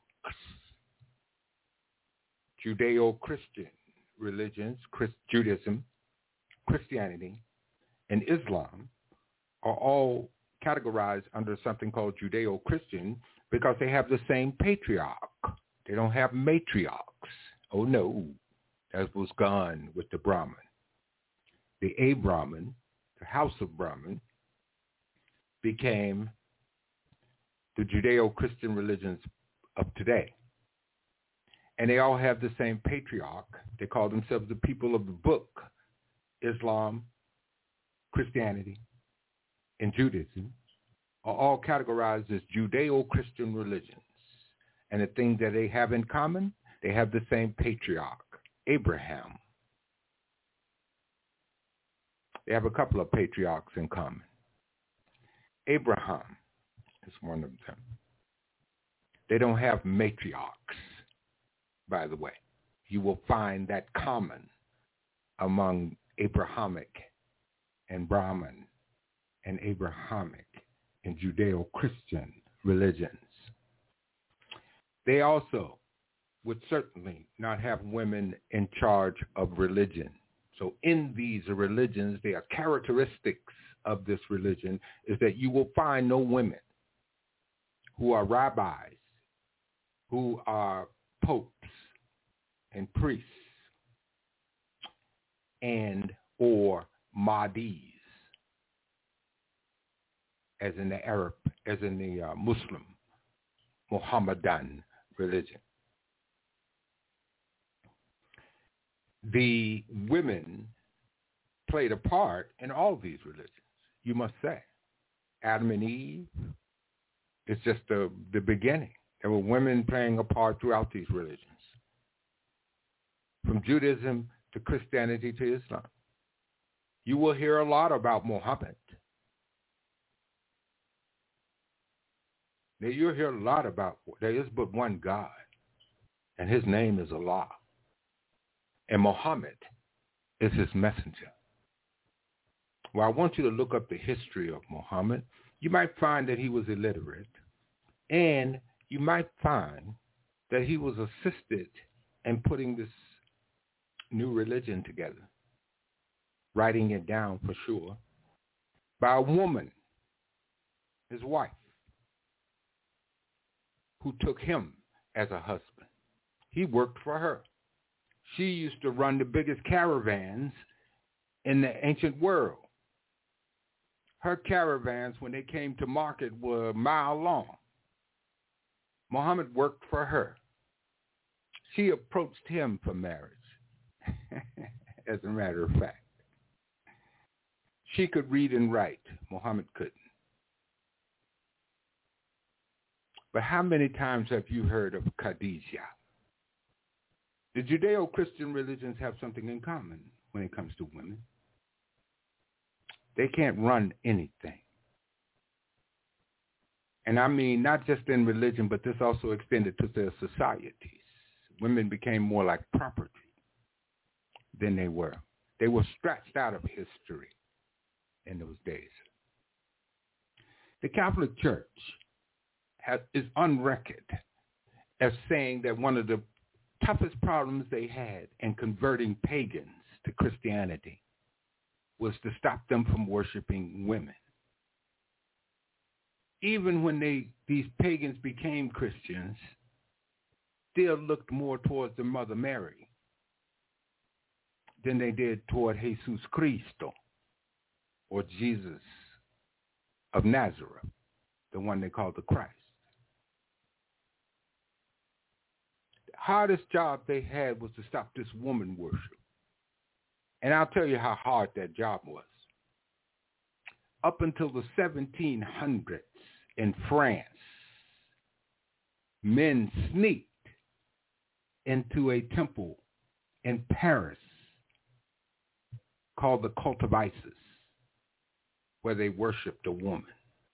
Judeo-Christian religions, Judaism, Christianity, and Islam are all categorized under something called Judeo-Christian because they have the same patriarch. They don't have matriarchs. Oh no, that was gone with the Brahmin. The Brahmin, the house of Brahmin, became the Judeo-Christian religions of today. And they all have the same patriarch. They call themselves the people of the book. Islam, Christianity, and Judaism are all categorized as Judeo-Christian religions. And the thing that they have in common, they have the same patriarch, Abraham. They have a couple of patriarchs in common. Abraham is one of them. They don't have matriarchs, by the way. You will find that common among Abrahamic and Brahmin and Abrahamic and Judeo-Christian religions. They also would certainly not have women in charge of religion. So in these religions, there are characteristics of this religion is that you will find no women who are rabbis, who are popes and priests, and or Mahdis, as in the Muslim, Muhammadan religion. The women played a part in all these religions, you must say. Adam and Eve is just the beginning. There were women playing a part throughout these religions, from Judaism to Christianity to Islam. You will hear a lot about Muhammad. Now, you'll hear a lot about, there is but one God, and his name is Allah. And Muhammad is his messenger. Well, I want you to look up the history of Muhammad. You might find that he was illiterate, and you might find that he was assisted in putting this new religion together, writing it down for sure, by a woman, his wife, who took him as a husband. He worked for her. She used to run the biggest caravans in the ancient world. Her caravans, when they came to market, were a mile long. Muhammad worked for her. She approached him for marriage, as a matter of fact. She could read and write. Muhammad couldn't. But how many times have you heard of Khadijah? The Judeo-Christian religions have something in common when it comes to women. They can't run anything. And I mean, not just in religion, but this also extended to their societies. Women became more like property than they were. They were scratched out of history in those days. The Catholic Church is on record as saying that one of the toughest problems they had in converting pagans to Christianity was to stop them from worshiping women. Even when these pagans became Christians, still looked more towards the Mother Mary than they did toward Jesus Cristo, or Jesus of Nazareth, the one they called the Christ. The hardest job they had was to stop this woman worship. And I'll tell you how hard that job was. Up until the 1700s in France, men sneaked into a temple in Paris called the Cult of Isis, where they worshipped a woman.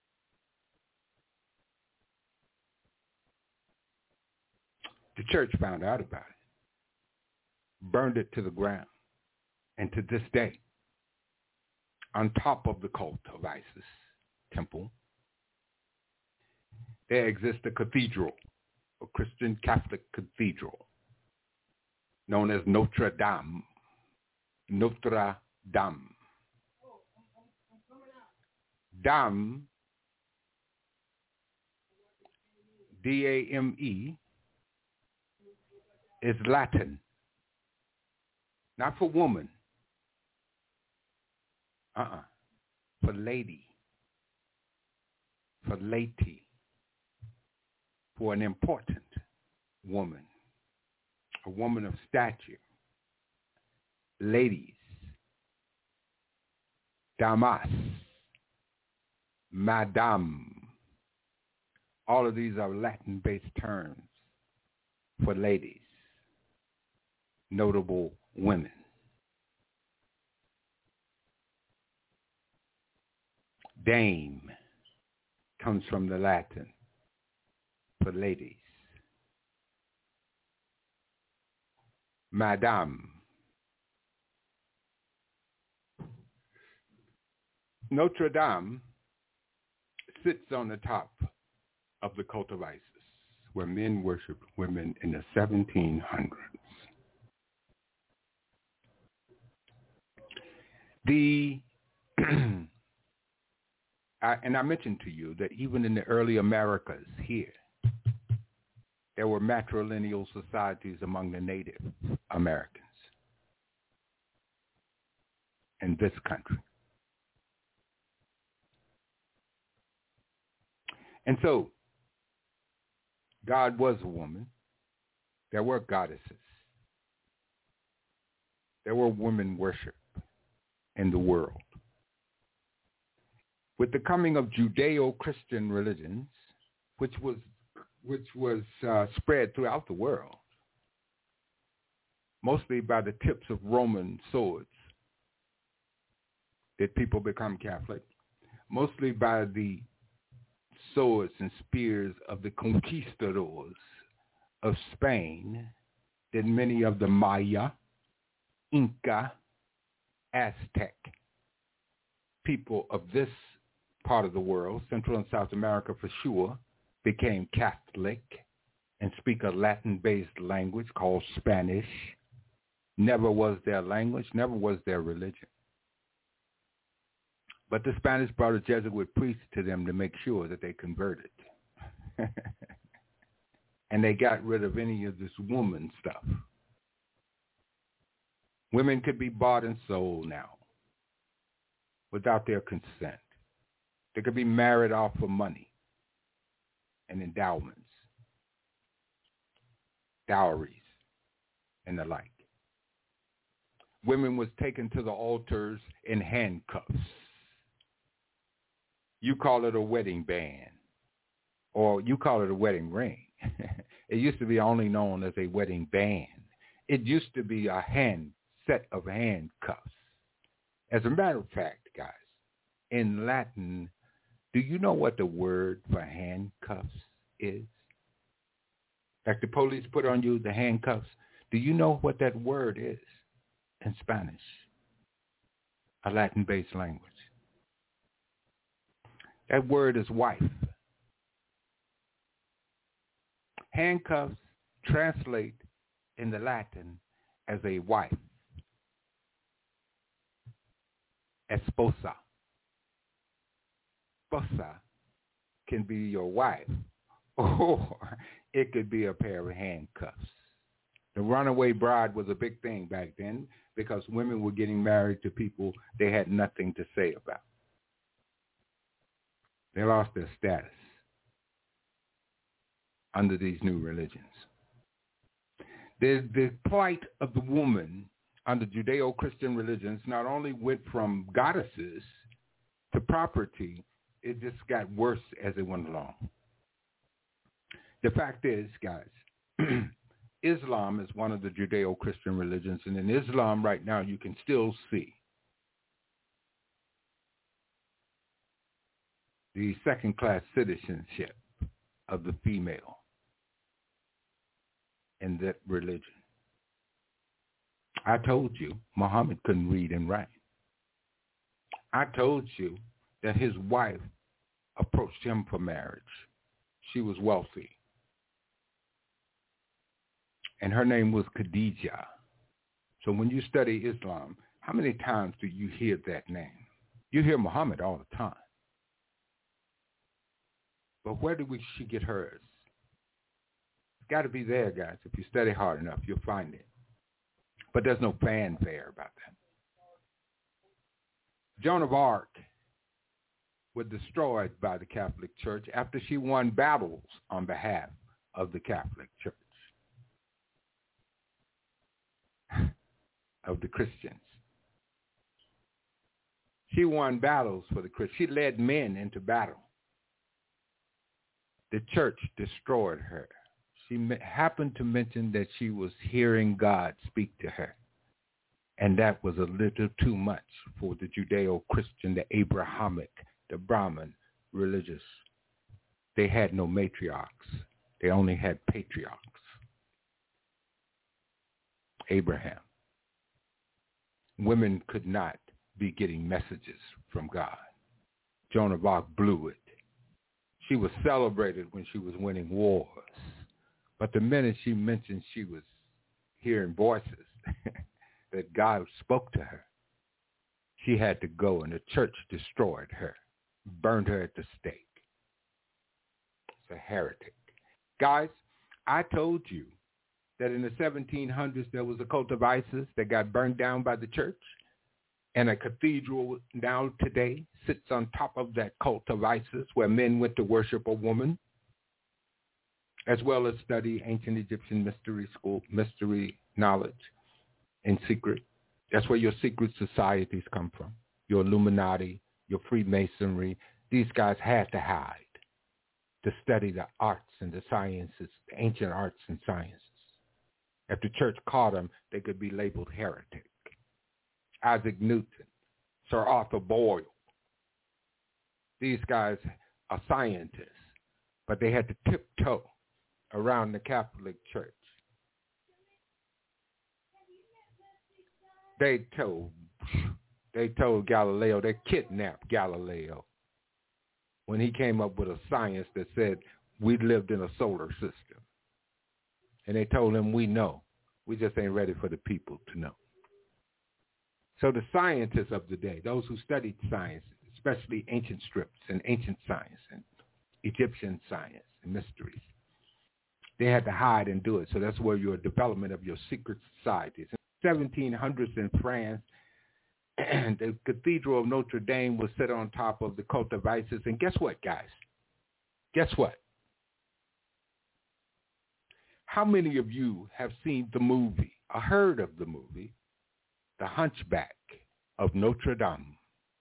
The church found out about it, burned it to the ground, and to this day, on top of the Cult of Isis temple, there exists a cathedral, a Christian Catholic cathedral, known as Notre Dame. Notre Dame. Dame, D-A-M-E, is Latin, not for woman, for lady, for lady, for an important woman, a woman of stature, ladies, damas, madame. All of these are Latin-based terms for ladies, notable women. Dame comes from the Latin for ladies. Madame. Notre Dame sits on the top of the Cult of Isis, where men worshiped women in the 1700s. And I mentioned to you that even in the early Americas here, there were matrilineal societies among the Native Americans in this country. And so, God was a woman. There were goddesses. There were women worship in the world. With the coming of Judeo-Christian religions, which was spread throughout the world, mostly by the tips of Roman swords, did people become Catholic? Mostly by the swords and spears of the conquistadors of Spain did many of the Maya, Inca, Aztec people of this part of the world, Central and South America for sure, became Catholic and speak a Latin-based language called Spanish. Never was their language, never was their religion. But the Spanish brought a Jesuit priest to them to make sure that they converted. And they got rid of any of this woman stuff. Women could be bought and sold now without their consent. They could be married off for money and endowments, dowries, and the like. Women was taken to the altars in handcuffs. You call it a wedding band, or you call it a wedding ring. It used to be only known as a wedding band. It used to be a set of handcuffs. As a matter of fact, guys, in Latin, do you know what the word for handcuffs is? Like the police put on you the handcuffs. Do you know what that word is in Spanish? A Latin-based language. That word is wife. Handcuffs translate in the Latin as a wife. Esposa. Esposa can be your wife, or it could be a pair of handcuffs. The runaway bride was a big thing back then because women were getting married to people they had nothing to say about. They lost their status under these new religions. The plight of the woman under Judeo-Christian religions not only went from goddesses to property, it just got worse as it went along. The fact is, guys, Islam is one of the Judeo-Christian religions, and in Islam right now you can still see the second-class citizenship of the female in that religion. I told you Muhammad couldn't read and write. I told you that his wife approached him for marriage. She was wealthy. And her name was Khadijah. So when you study Islam, how many times do you hear that name? You hear Muhammad all the time. But where did she get hers? It's got to be there, guys. If you study hard enough, you'll find it. But there's no fanfare about that. Joan of Arc was destroyed by the Catholic Church after she won battles on behalf of the Catholic Church, of the Christians. She won battles for the Christians. She led men into battle. The church destroyed her. She happened to mention that she was hearing God speak to her. And that was a little too much for the Judeo-Christian, the Abrahamic, the Brahmin religious. They had no matriarchs. They only had patriarchs. Abraham. Women could not be getting messages from God. Joan of Arc blew it. She was celebrated when she was winning wars. But the minute she mentioned she was hearing voices, that God spoke to her, she had to go, and the church destroyed her, burned her at the stake. It's a heretic. Guys, I told you that in the 1700s there was a cult of Isis that got burned down by the church, and a cathedral now today sits on top of that cult of Isis where men went to worship a woman, as well as study ancient Egyptian mystery knowledge in secret. That's where your secret societies come from. Your Illuminati, your Freemasonry. These guys had to hide to study the arts and the sciences, the ancient arts and sciences. If the church caught them, they could be labeled heretic. Isaac Newton, Sir Arthur Boyle. These guys are scientists, but they had to tiptoe around the Catholic Church. They told Galileo, they kidnapped Galileo when he came up with a science that said we lived in a solar system. And they told him, we know. We just ain't ready for the people to know. So the scientists of the day, those who studied science, especially ancient scripts and ancient science and Egyptian science and mysteries, They had to hide and do it. So that's where your development of your secret societies. In the 1700s in France, the Cathedral of Notre Dame was set on top of the cult of Isis. And guess what, guys? Guess what? How many of you have seen the movie or heard of the movie, The Hunchback of Notre Dame?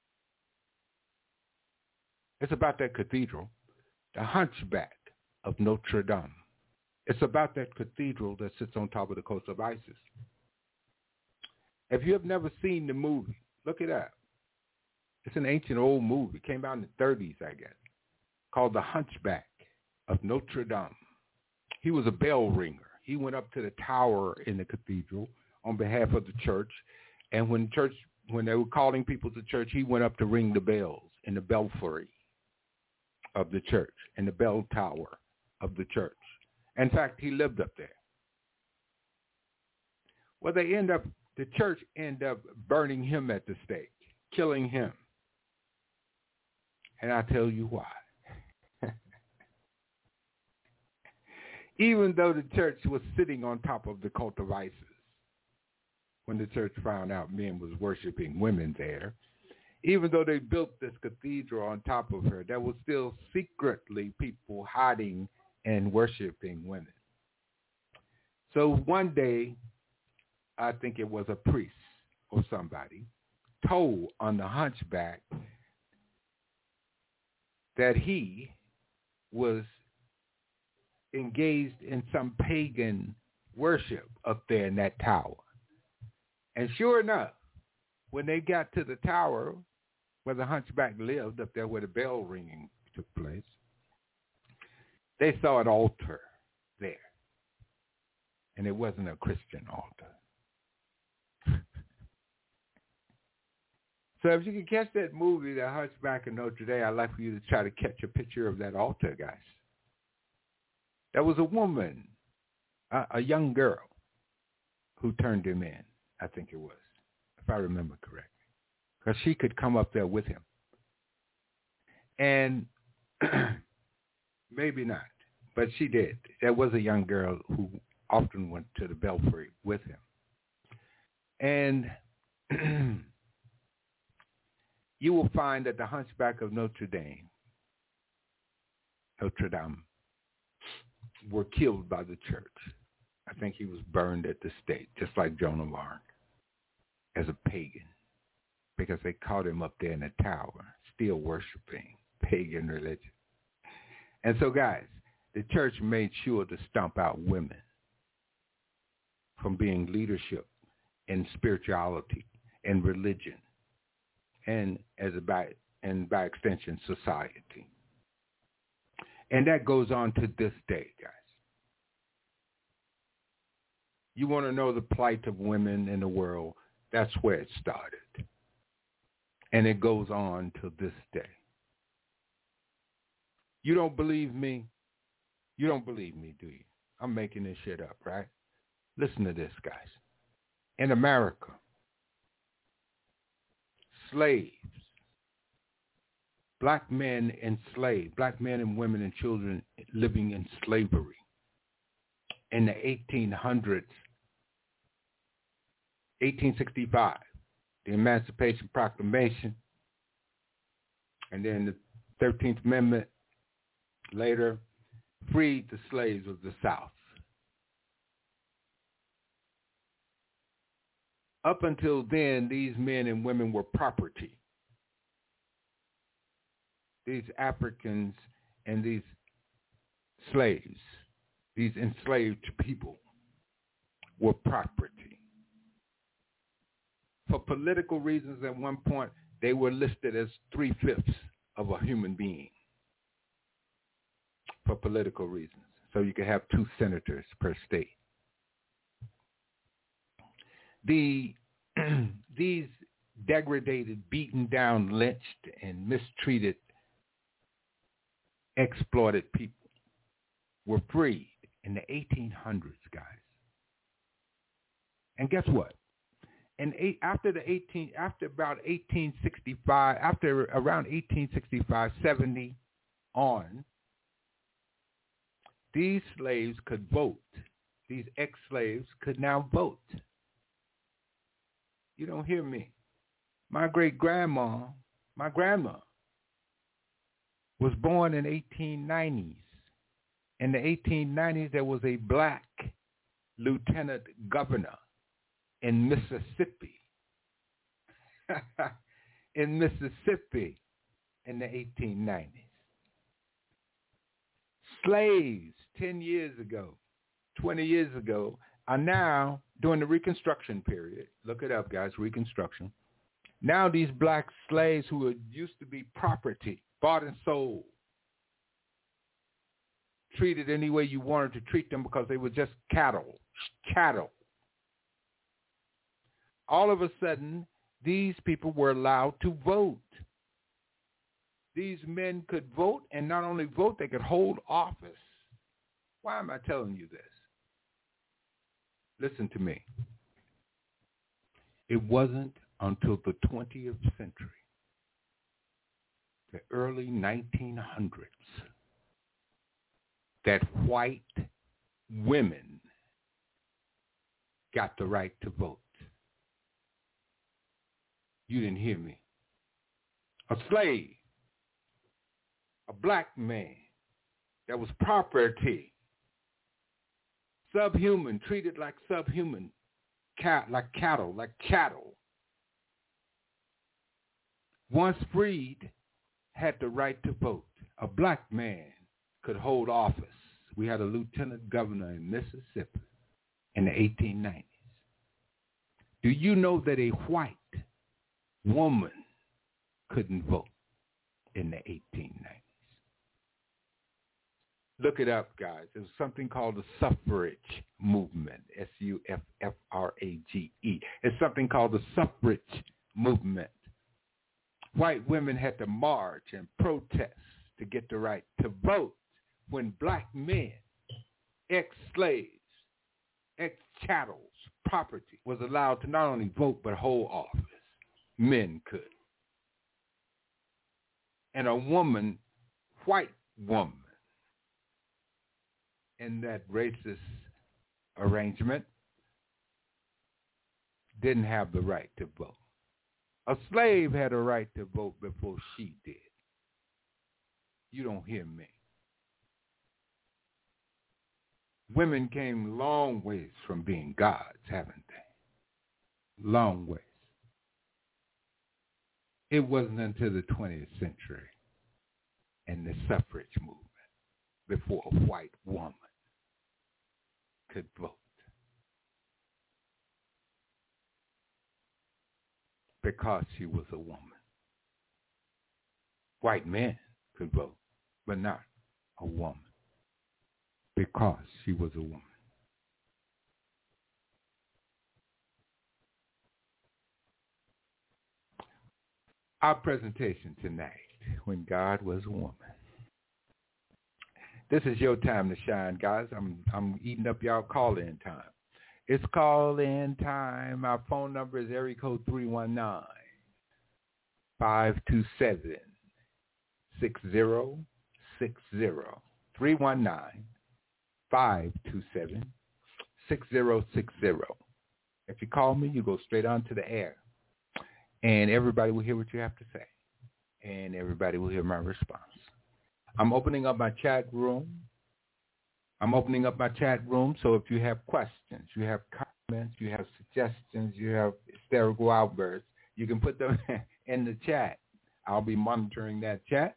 It's about that cathedral, The Hunchback of Notre Dame. It's about that cathedral that sits on top of the coast of Isis. If you have never seen the movie, look it up. It's an ancient old movie. It came out in the 30s, I guess, called The Hunchback of Notre Dame. He was a bell ringer. He went up to the tower in the cathedral on behalf of the church. And when they were calling people to church, he went up to ring the bells in the belfry of the church, in the bell tower of the church. In fact, he lived up there. Well, the church ended up burning him at the stake, killing him. And I'll tell you why. Even though the church was sitting on top of the cult of Isis, when the church found out men was worshiping women there, even though they built this cathedral on top of her, there was still secretly people hiding and worshiping women. So one day, I think it was a priest or somebody, told on the hunchback that he was engaged in some pagan worship up there in that tower. And sure enough, when they got to the tower where the hunchback lived, up there where the bell ringing took place, they saw an altar there. And it wasn't a Christian altar. So if you can catch that movie, The Hunchback of Notre Dame, I'd like for you to try to catch a picture of that altar, guys. There was a woman, a young girl, who turned him in, I think it was, if I remember correctly, because she could come up there with him. And maybe not, but she did. There was a young girl who often went to the belfry with him. And you will find that the Hunchback of Notre Dame, were killed by the church. I think he was burned at the stake, just like Joan of Arc, as a pagan, because they caught him up there in the tower, still worshiping pagan religion. And so, guys, the church made sure to stomp out women from being leadership in spirituality and religion, and by extension, society. And that goes on to this day, guys. You want to know the plight of women in the world? That's where it started. And it goes on to this day. You don't believe me? You don't believe me, do you? I'm making this shit up, right? Listen to this, guys. In America, slaves, black men enslaved, black men and women and children living in slavery in the 1800s, 1865, the Emancipation Proclamation, and then the 13th Amendment later freed the slaves of the South. Up until then, these men and women were property. These Africans and these slaves, these enslaved people, were property. For political reasons, at one point, they were listed as 3/5 of a human being. For political reasons. So you could have 2 senators per state. These degraded, beaten down, lynched, and mistreated, exploited people were freed in the 1800s, guys. And guess what? And after about 1865, after around 1865, 70 on, these slaves could vote. These ex-slaves could now vote. You don't hear me. My great-grandma, my grandma, was born in 1890s. In the 1890s, there was a black lieutenant governor in Mississippi. In Mississippi in the 1890s. Slaves 10 years ago, 20 years ago, are now, during the Reconstruction period, look it up, guys, Reconstruction. Now these black slaves who used to be property, bought and sold, treated any way you wanted to treat them because they were just cattle. All of a sudden, these people were allowed to vote. These men could vote, and not only vote, they could hold office. Why am I telling you this? Listen to me. It wasn't until the 20th century, the early 1900s, that white women got the right to vote. You didn't hear me. A slave, a black man that was property, subhuman, treated like subhuman, like cattle, once freed, had the right to vote. A black man could hold office. We had a lieutenant governor in Mississippi in the 1890s. Do you know that a white woman couldn't vote in the 1890s? Look it up, guys. There's something called the suffrage movement, suffrage. It's something called the suffrage movement. White women had to march and protest to get the right to vote when black men, ex-slaves, ex-chattels, property, was allowed to not only vote but hold office. Men could. And a woman, white woman, in that racist arrangement, didn't have the right to vote. A slave had a right to vote before she did. You don't hear me. Women came long ways from being gods, haven't they? Long ways. It wasn't until the 20th century and the suffrage movement before a white woman could vote. Because she was a woman. White men could vote, but not a woman. Because she was a woman. Our presentation tonight, When God Was a Woman. This is your time to shine, guys. I'm eating up y'all call-in time. It's call-in time. Our phone number is area code 319-527-6060. 319-527-6060. If you call me, you go straight on to the air. And everybody will hear what you have to say. And everybody will hear my response. I'm opening up my chat room. So if you have questions, you have comments, you have suggestions, you have hysterical outbursts, you can put them in the chat. I'll be monitoring that chat.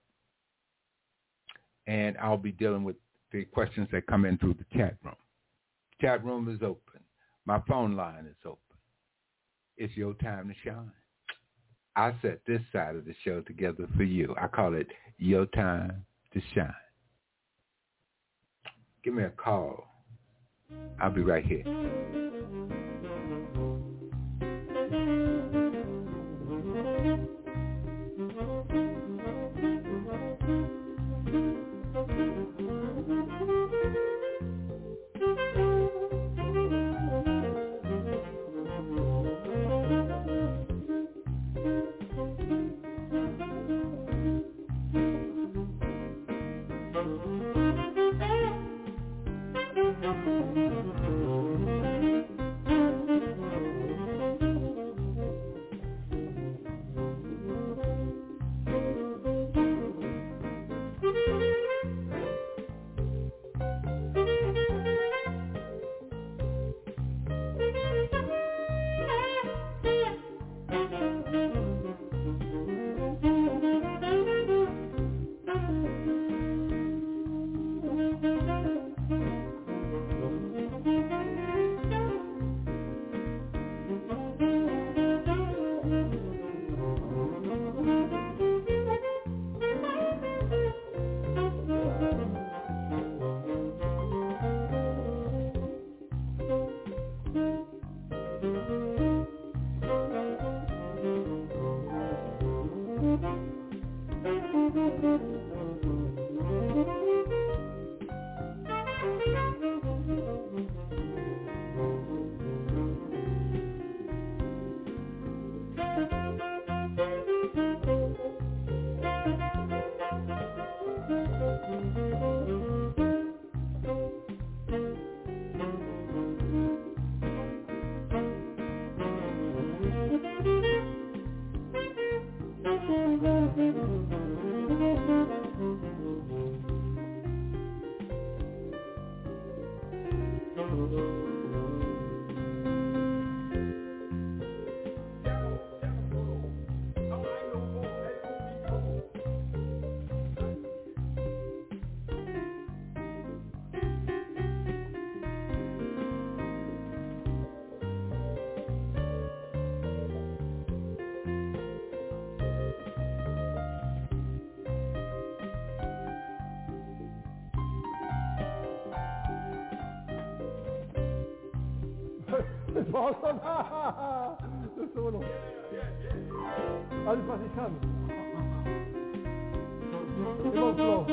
And I'll be dealing with the questions that come in through the chat room. Chat room is open. My phone line is open. It's your time to shine. I set this side of the show together for you. I call it Your Time to Shine. Give me a call. I'll be right here. ist awesome. Das ist so noch. Alles, was ich kann. Immer Flow.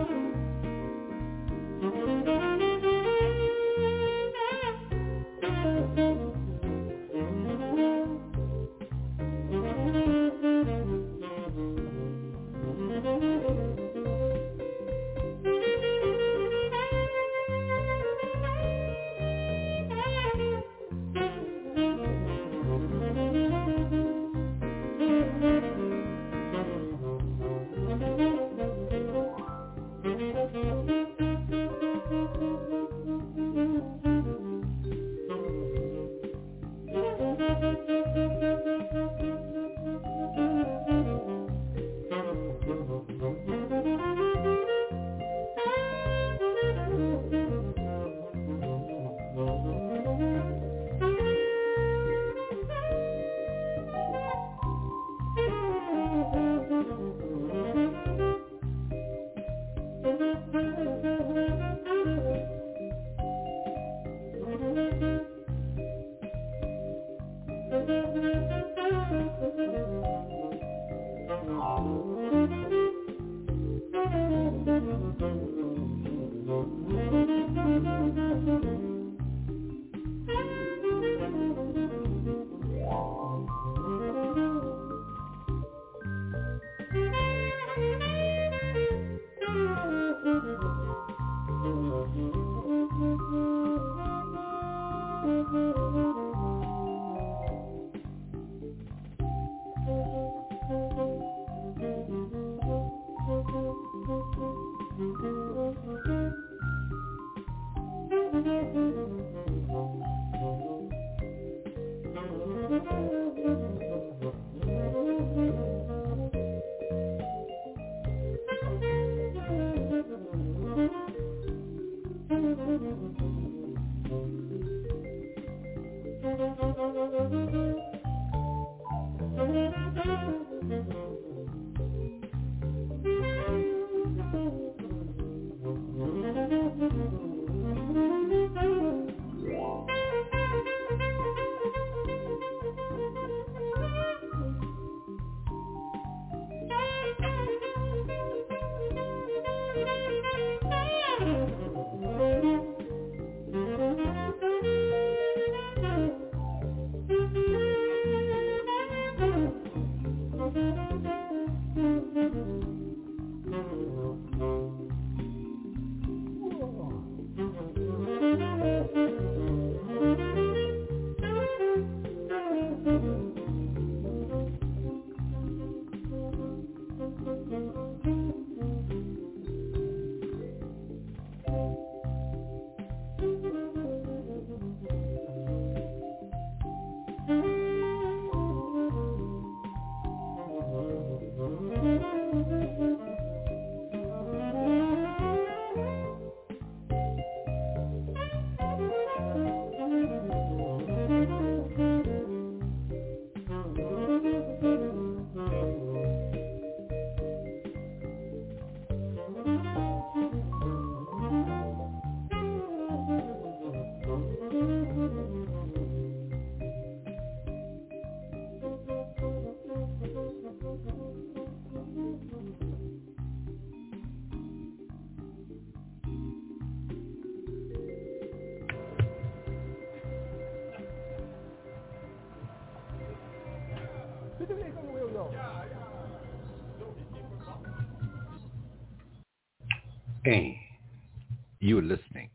And you're listening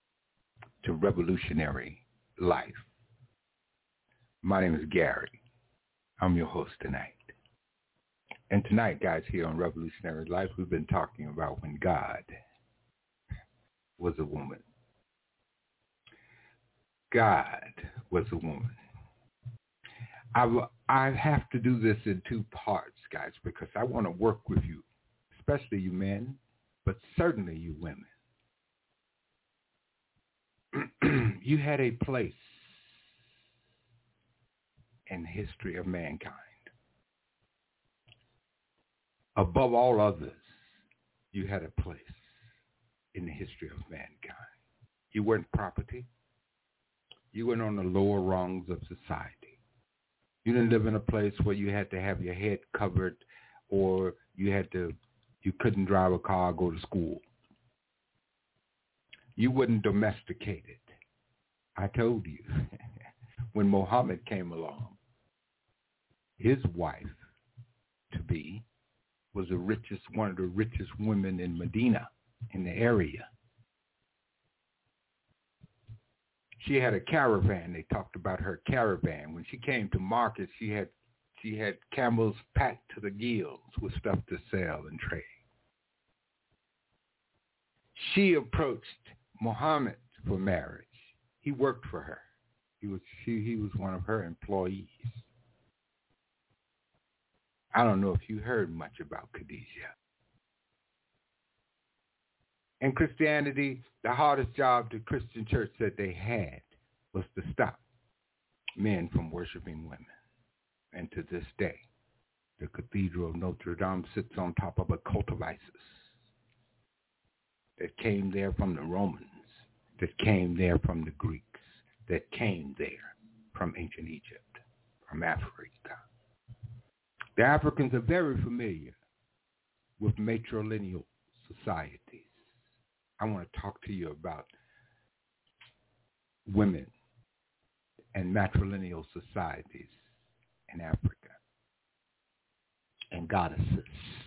to Revolutionary Life. My name is Gary. I'm your host tonight. And tonight, guys, here on Revolutionary Life, we've been talking about when God was a woman. God was a woman. I have to do this in two parts, guys, because I want to work with you, especially you men, but certainly you women. You had a place in the history of mankind. Above all others, you had a place in the history of mankind. You weren't property. You went on the lower rungs of society. You didn't live in a place where you had to have your head covered, or you couldn't drive a car or go to school. You wouldn't domesticate it. I told you. When Muhammad came along, his wife-to-be was one of the richest women in Medina, in the area. She had a caravan. They talked about her caravan. When she came to market, she had camels packed to the gills with stuff to sell and trade. She approached Muhammad for marriage. He worked for her. He was one of her employees. I don't know if you heard much about Khadijah. In Christianity, the hardest job the Christian church said they had was to stop men from worshiping women. And to this day, the Cathedral of Notre Dame sits on top of a cult of Isis that came there from the Romans, that came there from the Greeks, that came there from ancient Egypt, from Africa. The Africans are very familiar with matrilineal societies. I want to talk to you about women and matrilineal societies in Africa and goddesses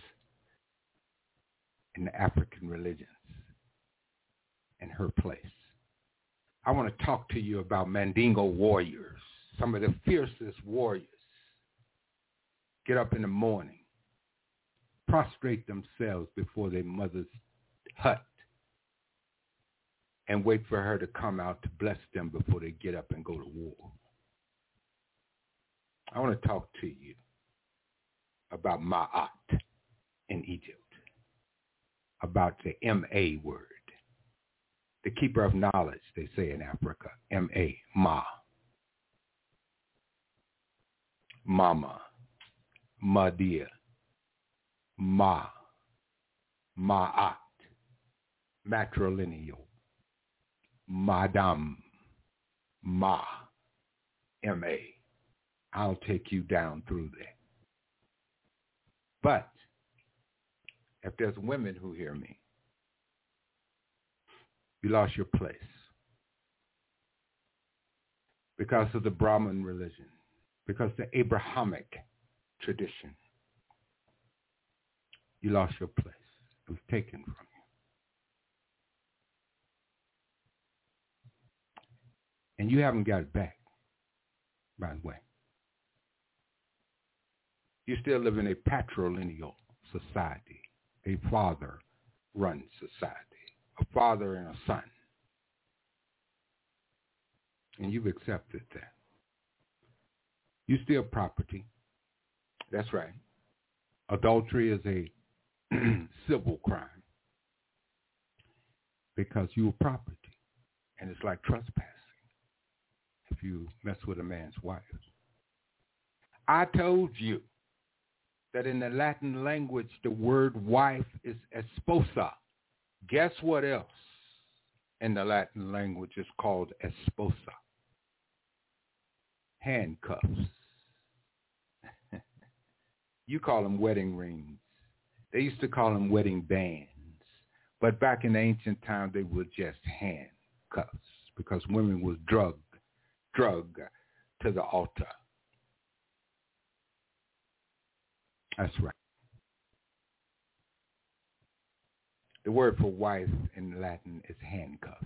in the African religions and her place. I want to talk to you about Mandingo warriors, some of the fiercest warriors. Get up in the morning, prostrate themselves before their mother's hut, and wait for her to come out to bless them before they get up and go to war. I want to talk to you about Ma'at in Egypt, about the M-A word, the keeper of knowledge, they say in Africa, M-A, Ma, Mama, Madia, Ma, Ma'at, matrilineal, Madam, Ma, M-A. I'll take you down through there. But if there's women who hear me, you lost your place because of the Brahmin religion, because the Abrahamic tradition. You lost your place. It was taken from you. And you haven't got it back, by the way. You still live in a patrilineal society, a father-run society, a father and a son. And you've accepted that. You steal property. That's right. Adultery is a civil crime because you are property. And it's like trespassing if you mess with a man's wife. I told you that in the Latin language, the word wife is esposa. Guess what else in the Latin language is called esposa? Handcuffs. You call them wedding rings. They used to call them wedding bands. But back in the ancient times, they were just handcuffs because women was drugged to the altar. That's right. The word for wife in Latin is handcuffs.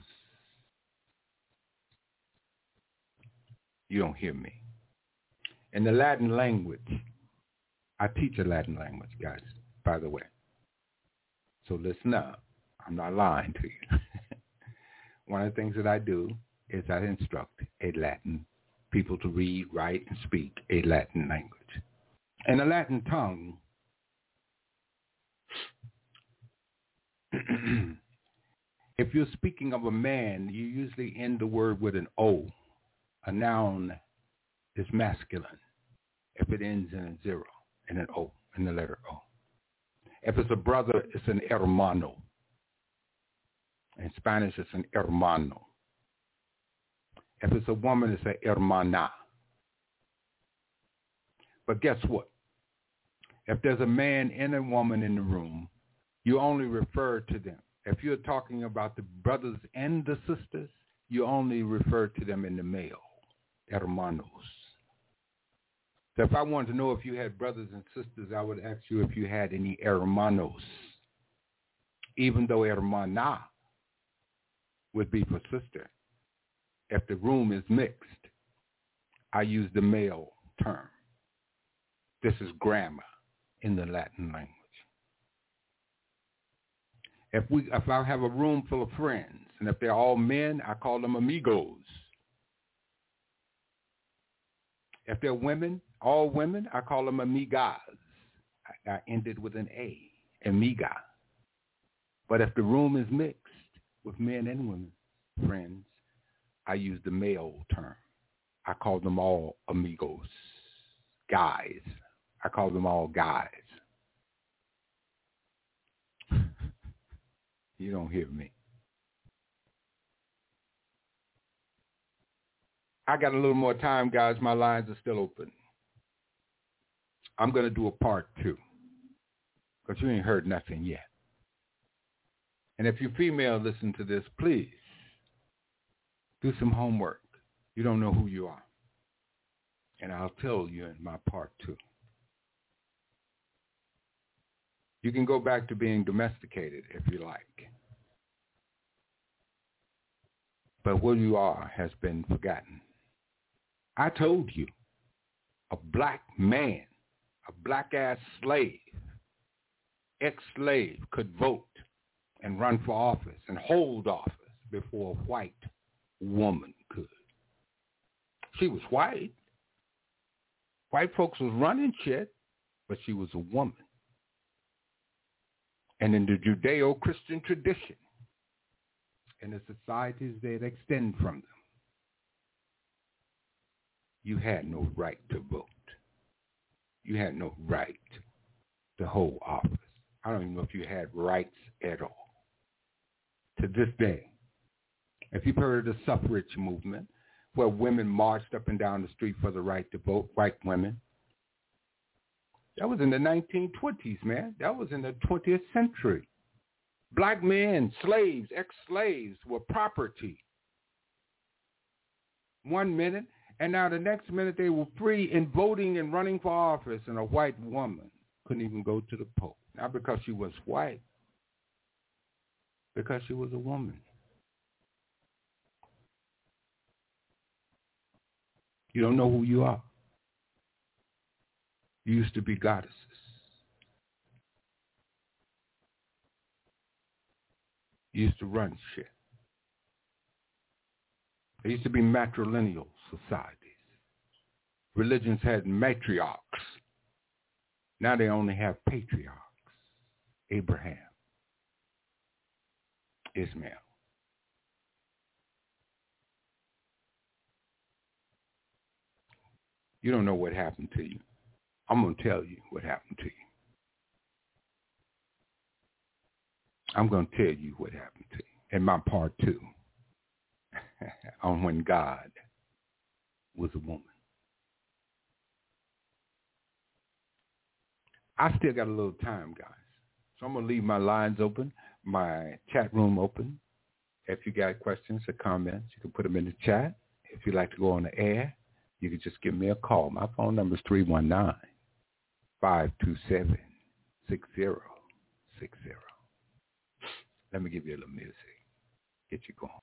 You don't hear me. In the Latin language, I teach a Latin language, guys, by the way. So listen up. I'm not lying to you. One of the things that I do is I instruct a Latin people to read, write, and speak a Latin language. And the Latin tongue, if you're speaking of a man, you usually end the word with an O. A noun is masculine if it ends in a zero, in an O, in the letter O. If it's a brother, it's an hermano. In Spanish, it's an hermano. If it's a woman, it's a hermana. But guess what? If there's a man and a woman in the room, you only refer to them. If you're talking about the brothers and the sisters, you only refer to them in the male, hermanos. So if I wanted to know if you had brothers and sisters, I would ask you if you had any hermanos. Even though hermana would be for sister. If the room is mixed, I use the male term. This is grammar in the Latin language. If I have a room full of friends, and if they're all men, I call them amigos. If they're women, all women, I call them amigas. I ended with an A, amiga. But if the room is mixed with men and women, friends, I use the male term. I call them all amigos, guys. I call them all guys. You don't hear me. I got a little more time, guys. My lines are still open. I'm going to do a part 2 because you ain't heard nothing yet. And if you're female, listen to this, please. Do some homework. You don't know who you are. And I'll tell you in my part 2. You can go back to being domesticated if you like. But who you are has been forgotten. I told you, a black man, a black-ass slave, ex-slave could vote and run for office and hold office before a white woman could. She was white. White folks was running shit, but she was a woman. And in the Judeo-Christian tradition, in the societies that extend from them, you had no right to vote. You had no right to hold office. I don't even know if you had rights at all. To this day, if you've heard of the suffrage movement, where women marched up and down the street for the right to vote, white women, that was in the 1920s, man. That was in the 20th century. Black men, slaves, ex-slaves were property. 1 minute, and now the next minute they were free in voting and running for office, and a white woman couldn't even go to the polls. Not because she was white, because she was a woman. You don't know who you are. You used to be goddesses. You used to run shit. There used to be matrilineal societies. Religions had matriarchs. Now they only have patriarchs. Abraham, Ishmael. You don't know what happened to you. I'm going to tell you what happened to you. I'm going to tell you what happened to you in my part 2 on when God was a woman. I still got a little time, guys. So I'm going to leave my lines open, my chat room open. If you got questions or comments, you can put them in the chat. If you'd like to go on the air, you can just give me a call. My phone number is 319-527-6060. Let me give you a little music. Get you going.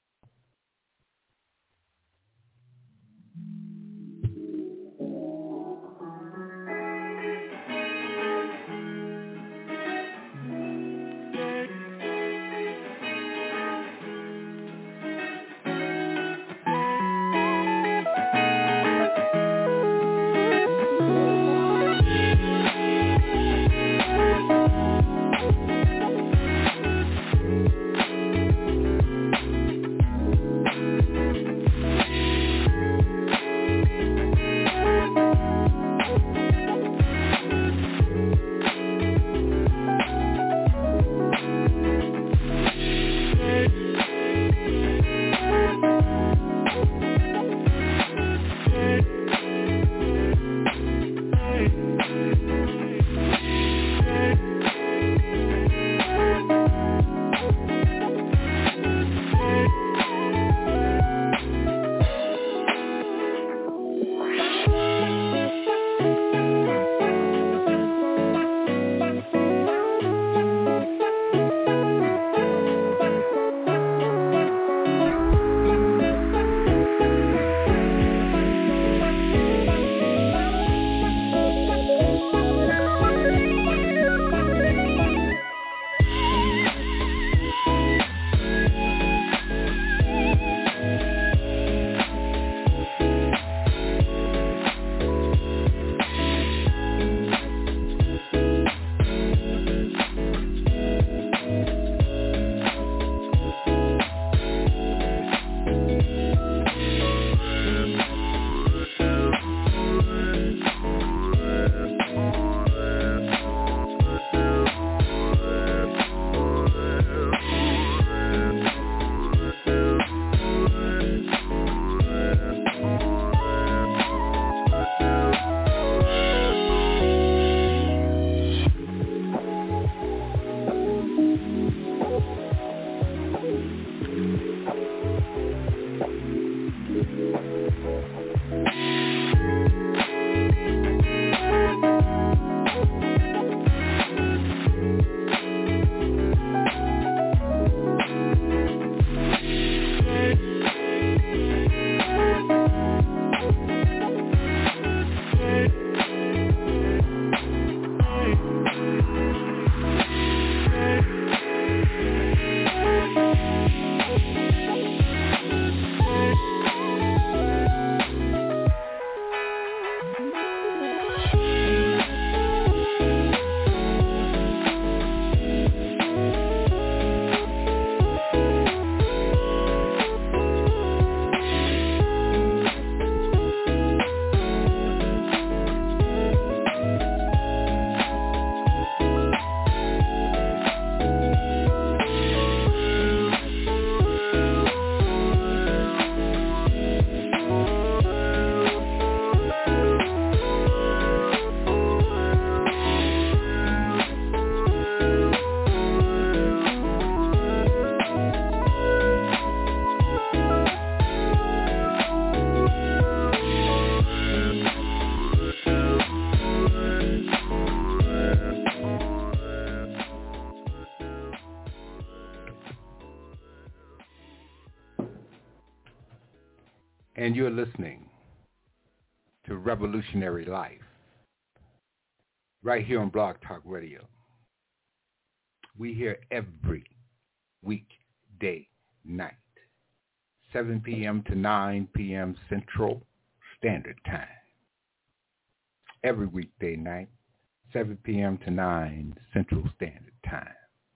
and you're listening to Revolutionary Life right here on Blog Talk Radio. We here every weekday night, 7 p.m. to 9 p.m. Central Standard Time. Every weekday night, 7 p.m. to 9 Central Standard Time.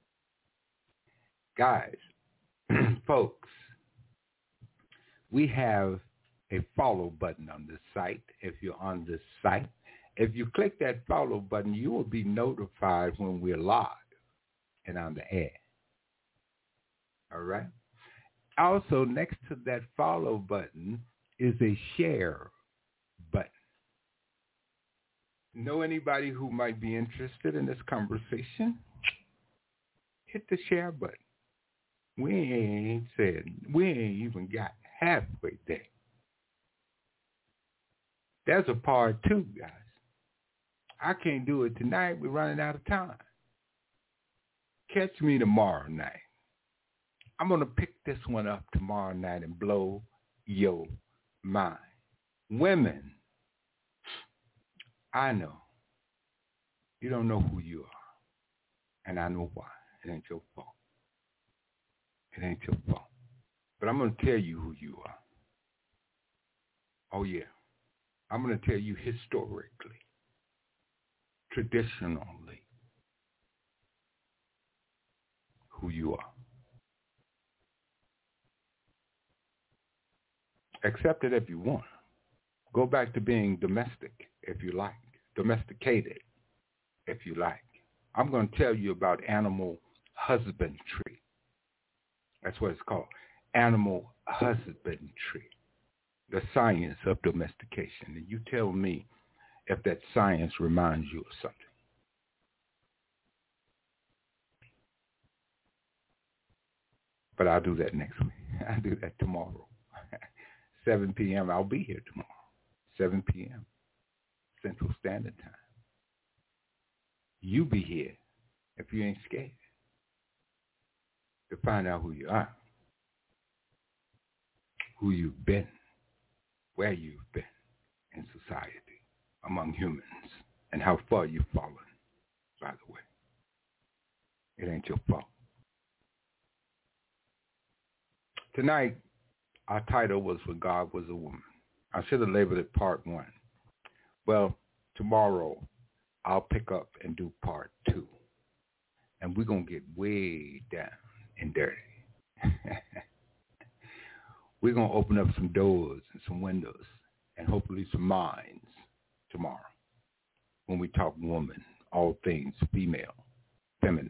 Guys, folks, we have a follow button on this site. If you're on this site, if you click that follow button, you will be notified when we're live and on the air. All right? Also, next to that follow button is a share button. Know anybody who might be interested in this conversation? Hit the share button. We ain't even got halfway there. There's a part 2, guys. I can't do it tonight. We're running out of time. Catch me tomorrow night. I'm going to pick this one up tomorrow night and blow your mind. Women, I know you don't know who you are, and I know why. It ain't your fault. It ain't your fault. But I'm going to tell you who you are. Oh, yeah. I'm going to tell you historically, traditionally, who you are. Accept it if you want. Go back to being domestic if you like. Domesticated if you like. I'm going to tell you about animal husbandry. That's what it's called. Animal husbandry. The science of domestication. And you tell me if that science reminds you of something. But I'll do that next week. I'll do that tomorrow. 7 p.m. I'll be here tomorrow. 7 p.m. Central Standard Time. You be here if you ain't scared to find out who you are, who you've been, where you've been in society, among humans, and how far you've fallen, by the way. It ain't your fault. Tonight, our title was When God Was a Woman. I should have labeled it Part 1. Well, tomorrow, I'll pick up and do Part 2. And we're going to get way down and dirty. We're going to open up some doors and some windows and hopefully some minds tomorrow when we talk woman, all things female, feminine.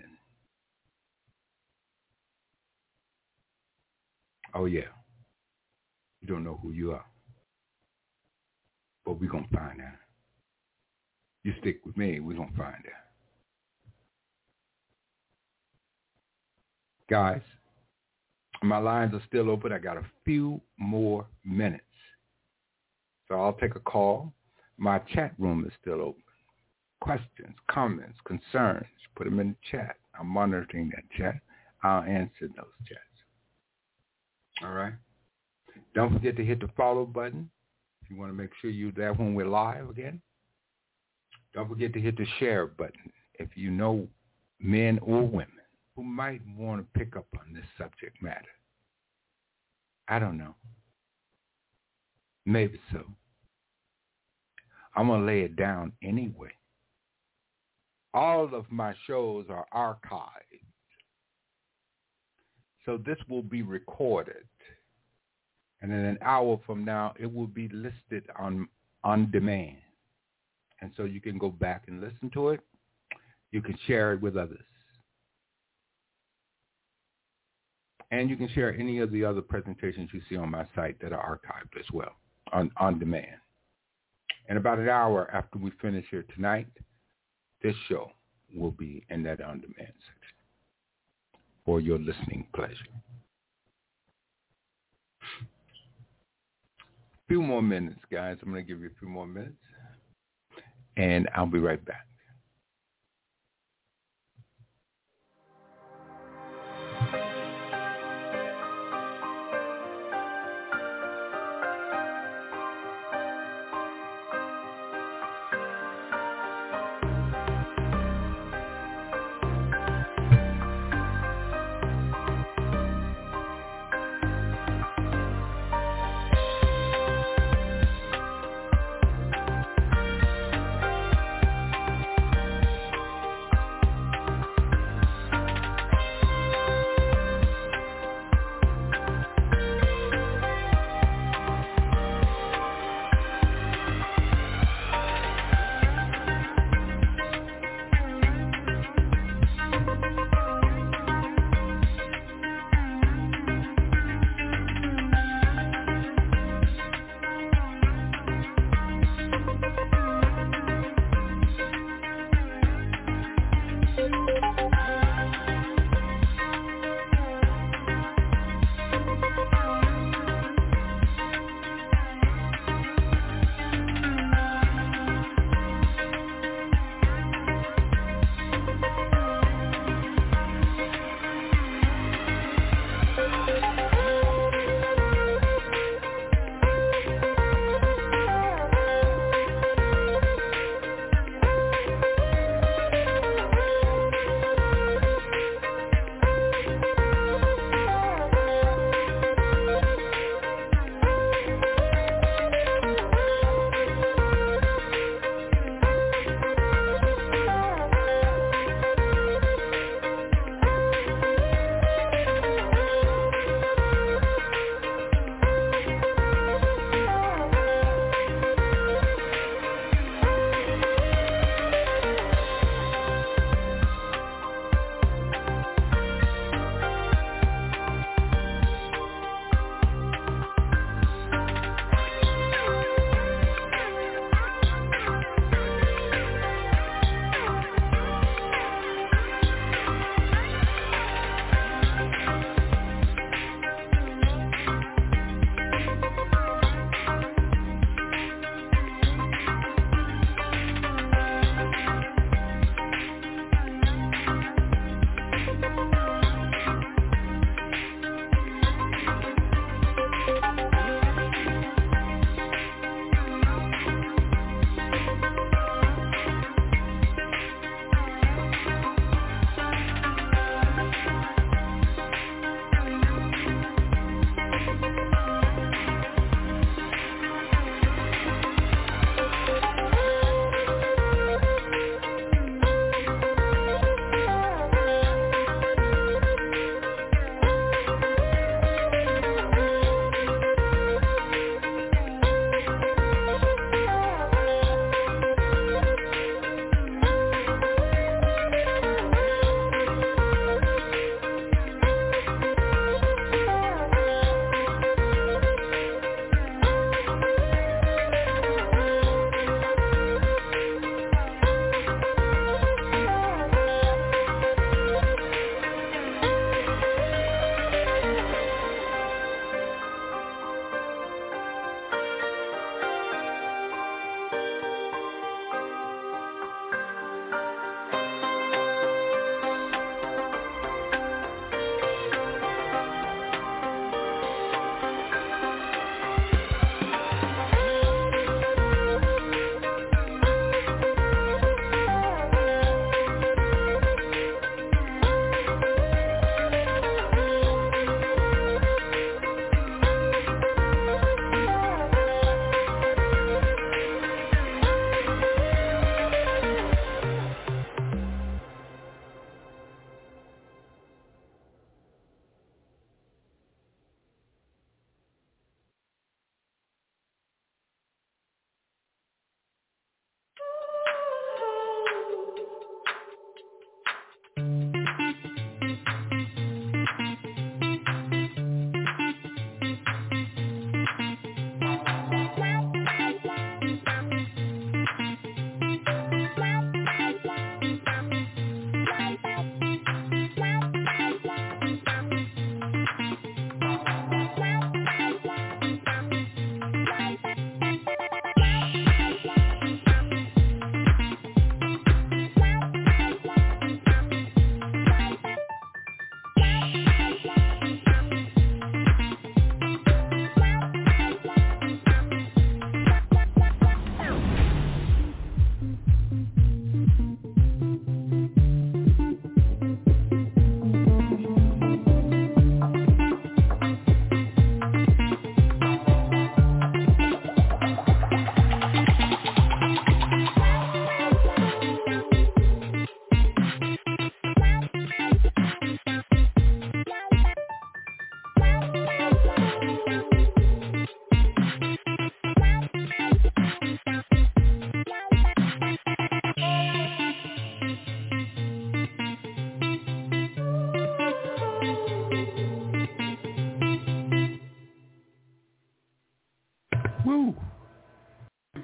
Oh, yeah. You don't know who you are. But we're going to find out. You stick with me, we're going to find out. Guys, my lines are still open. I got a few more minutes. So I'll take a call. My chat room is still open. Questions, comments, concerns, put them in the chat. I'm monitoring that chat. I'll answer those chats. All right? Don't forget to hit the follow button if you want to make sure you're there when we're live again. Don't forget to hit the share button if you know men or women who might want to pick up on this subject matter. I don't know. Maybe so. I'm going to lay it down anyway. All of my shows are archived. So this will be recorded. And in an hour from now, it will be listed on demand. And so you can go back and listen to it. You can share it with others. And you can share any of the other presentations you see on my site that are archived as well, on demand. And about an hour after we finish here tonight, this show will be in that on-demand section for your listening pleasure. A few more minutes, guys. I'm going to give you a few more minutes, and I'll be right back.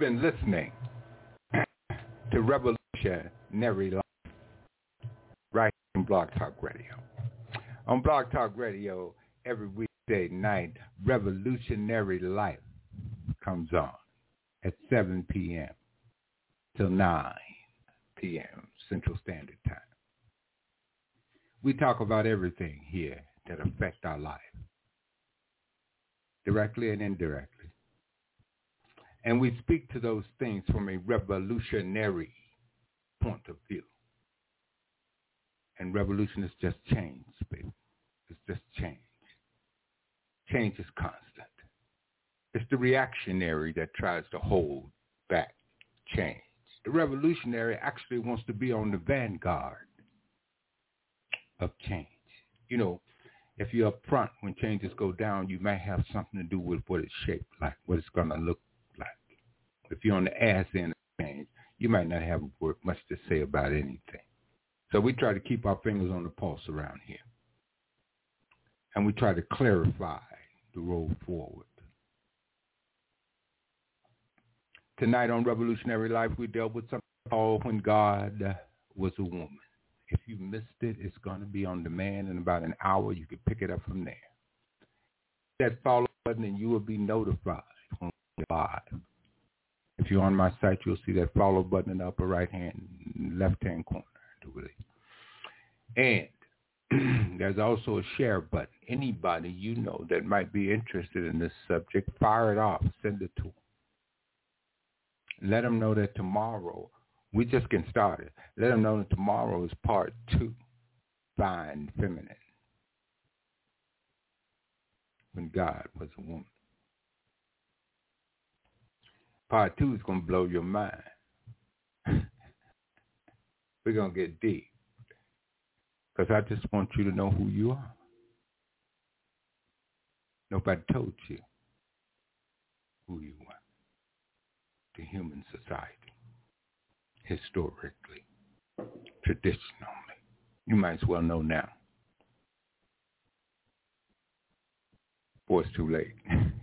been listening to Revolutionary Life right on Blog Talk Radio. On Blog Talk Radio, every weekday night, Revolutionary Life comes on at 7 p.m. till 9 p.m. Central Standard Time. We talk about everything here that affects our life, directly and indirectly. And we speak to those things from a revolutionary point of view. And revolution is just change, baby. It's just change. Change is constant. It's the reactionary that tries to hold back change. The revolutionary actually wants to be on the vanguard of change. You know, if you're up front when changes go down, you might have something to do with what it's shaped like, what it's going to look like. If you're on the ass end of change, you might not have much to say about anything. So we try to keep our fingers on the pulse around here. And we try to clarify the road forward. Tonight on Revolutionary Life, we dealt with something called When God Was a Woman. If you missed it, it's going to be on demand in about an hour. You can pick it up from there. That follow button and you will be notified when we're live. If you're on my site, you'll see that follow button in the upper right-hand, left-hand corner. And there's also a share button. Anybody you know that might be interested in this subject, fire it off. Send it to them. Let them know that tomorrow, we just getting started. Let them know that tomorrow is part 2, Fine Feminine. When God was a woman. Part 2 is going to blow your mind. We're going to get deep. Because I just want you to know who you are. Nobody told you who you are. The human society. Historically. Traditionally. You might as well know now. Boy, it's too late.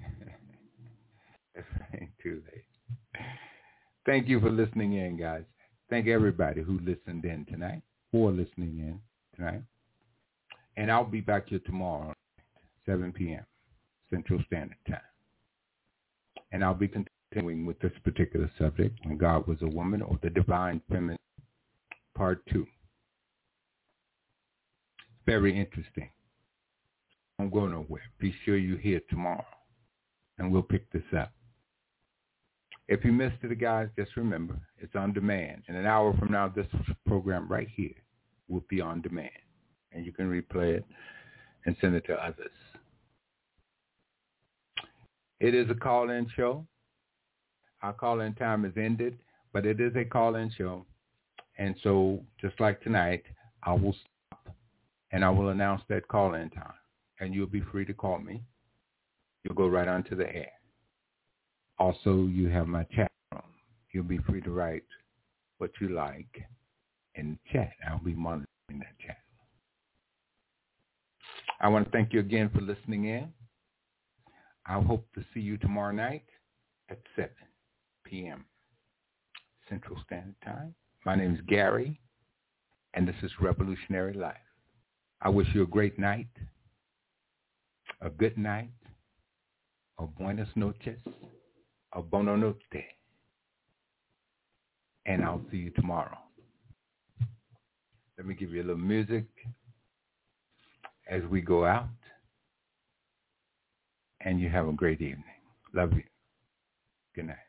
It ain't too late. Thank you for listening in, guys. Thank everybody who listened in tonight, for listening in tonight. And I'll be back here tomorrow, 7 p.m. Central Standard Time. And I'll be continuing with this particular subject, When God Was a Woman, or the Divine Feminine, Part 2. Very interesting. Don't go nowhere. Be sure you're here tomorrow, and we'll pick this up. If you missed it, guys, just remember, it's on demand. In an hour from now, this program right here will be on demand. And you can replay it and send it to others. It is a call-in show. Our call-in time is ended, but it is a call-in show. And so, just like tonight, I will stop and I will announce that call-in time. And you'll be free to call me. You'll go right onto the air. Also, you have my chat room. You'll be free to write what you like in the chat. I'll be monitoring that chat. I want to thank you again for listening in. I hope to see you tomorrow night at 7 p.m. Central Standard Time. My name is Gary, and this is Revolutionary Life. I wish you a great night, a good night, a buenas noches, a buona notte, and I'll see you tomorrow. Let me give you a little music as we go out, and you have a great evening. Love you. Good night.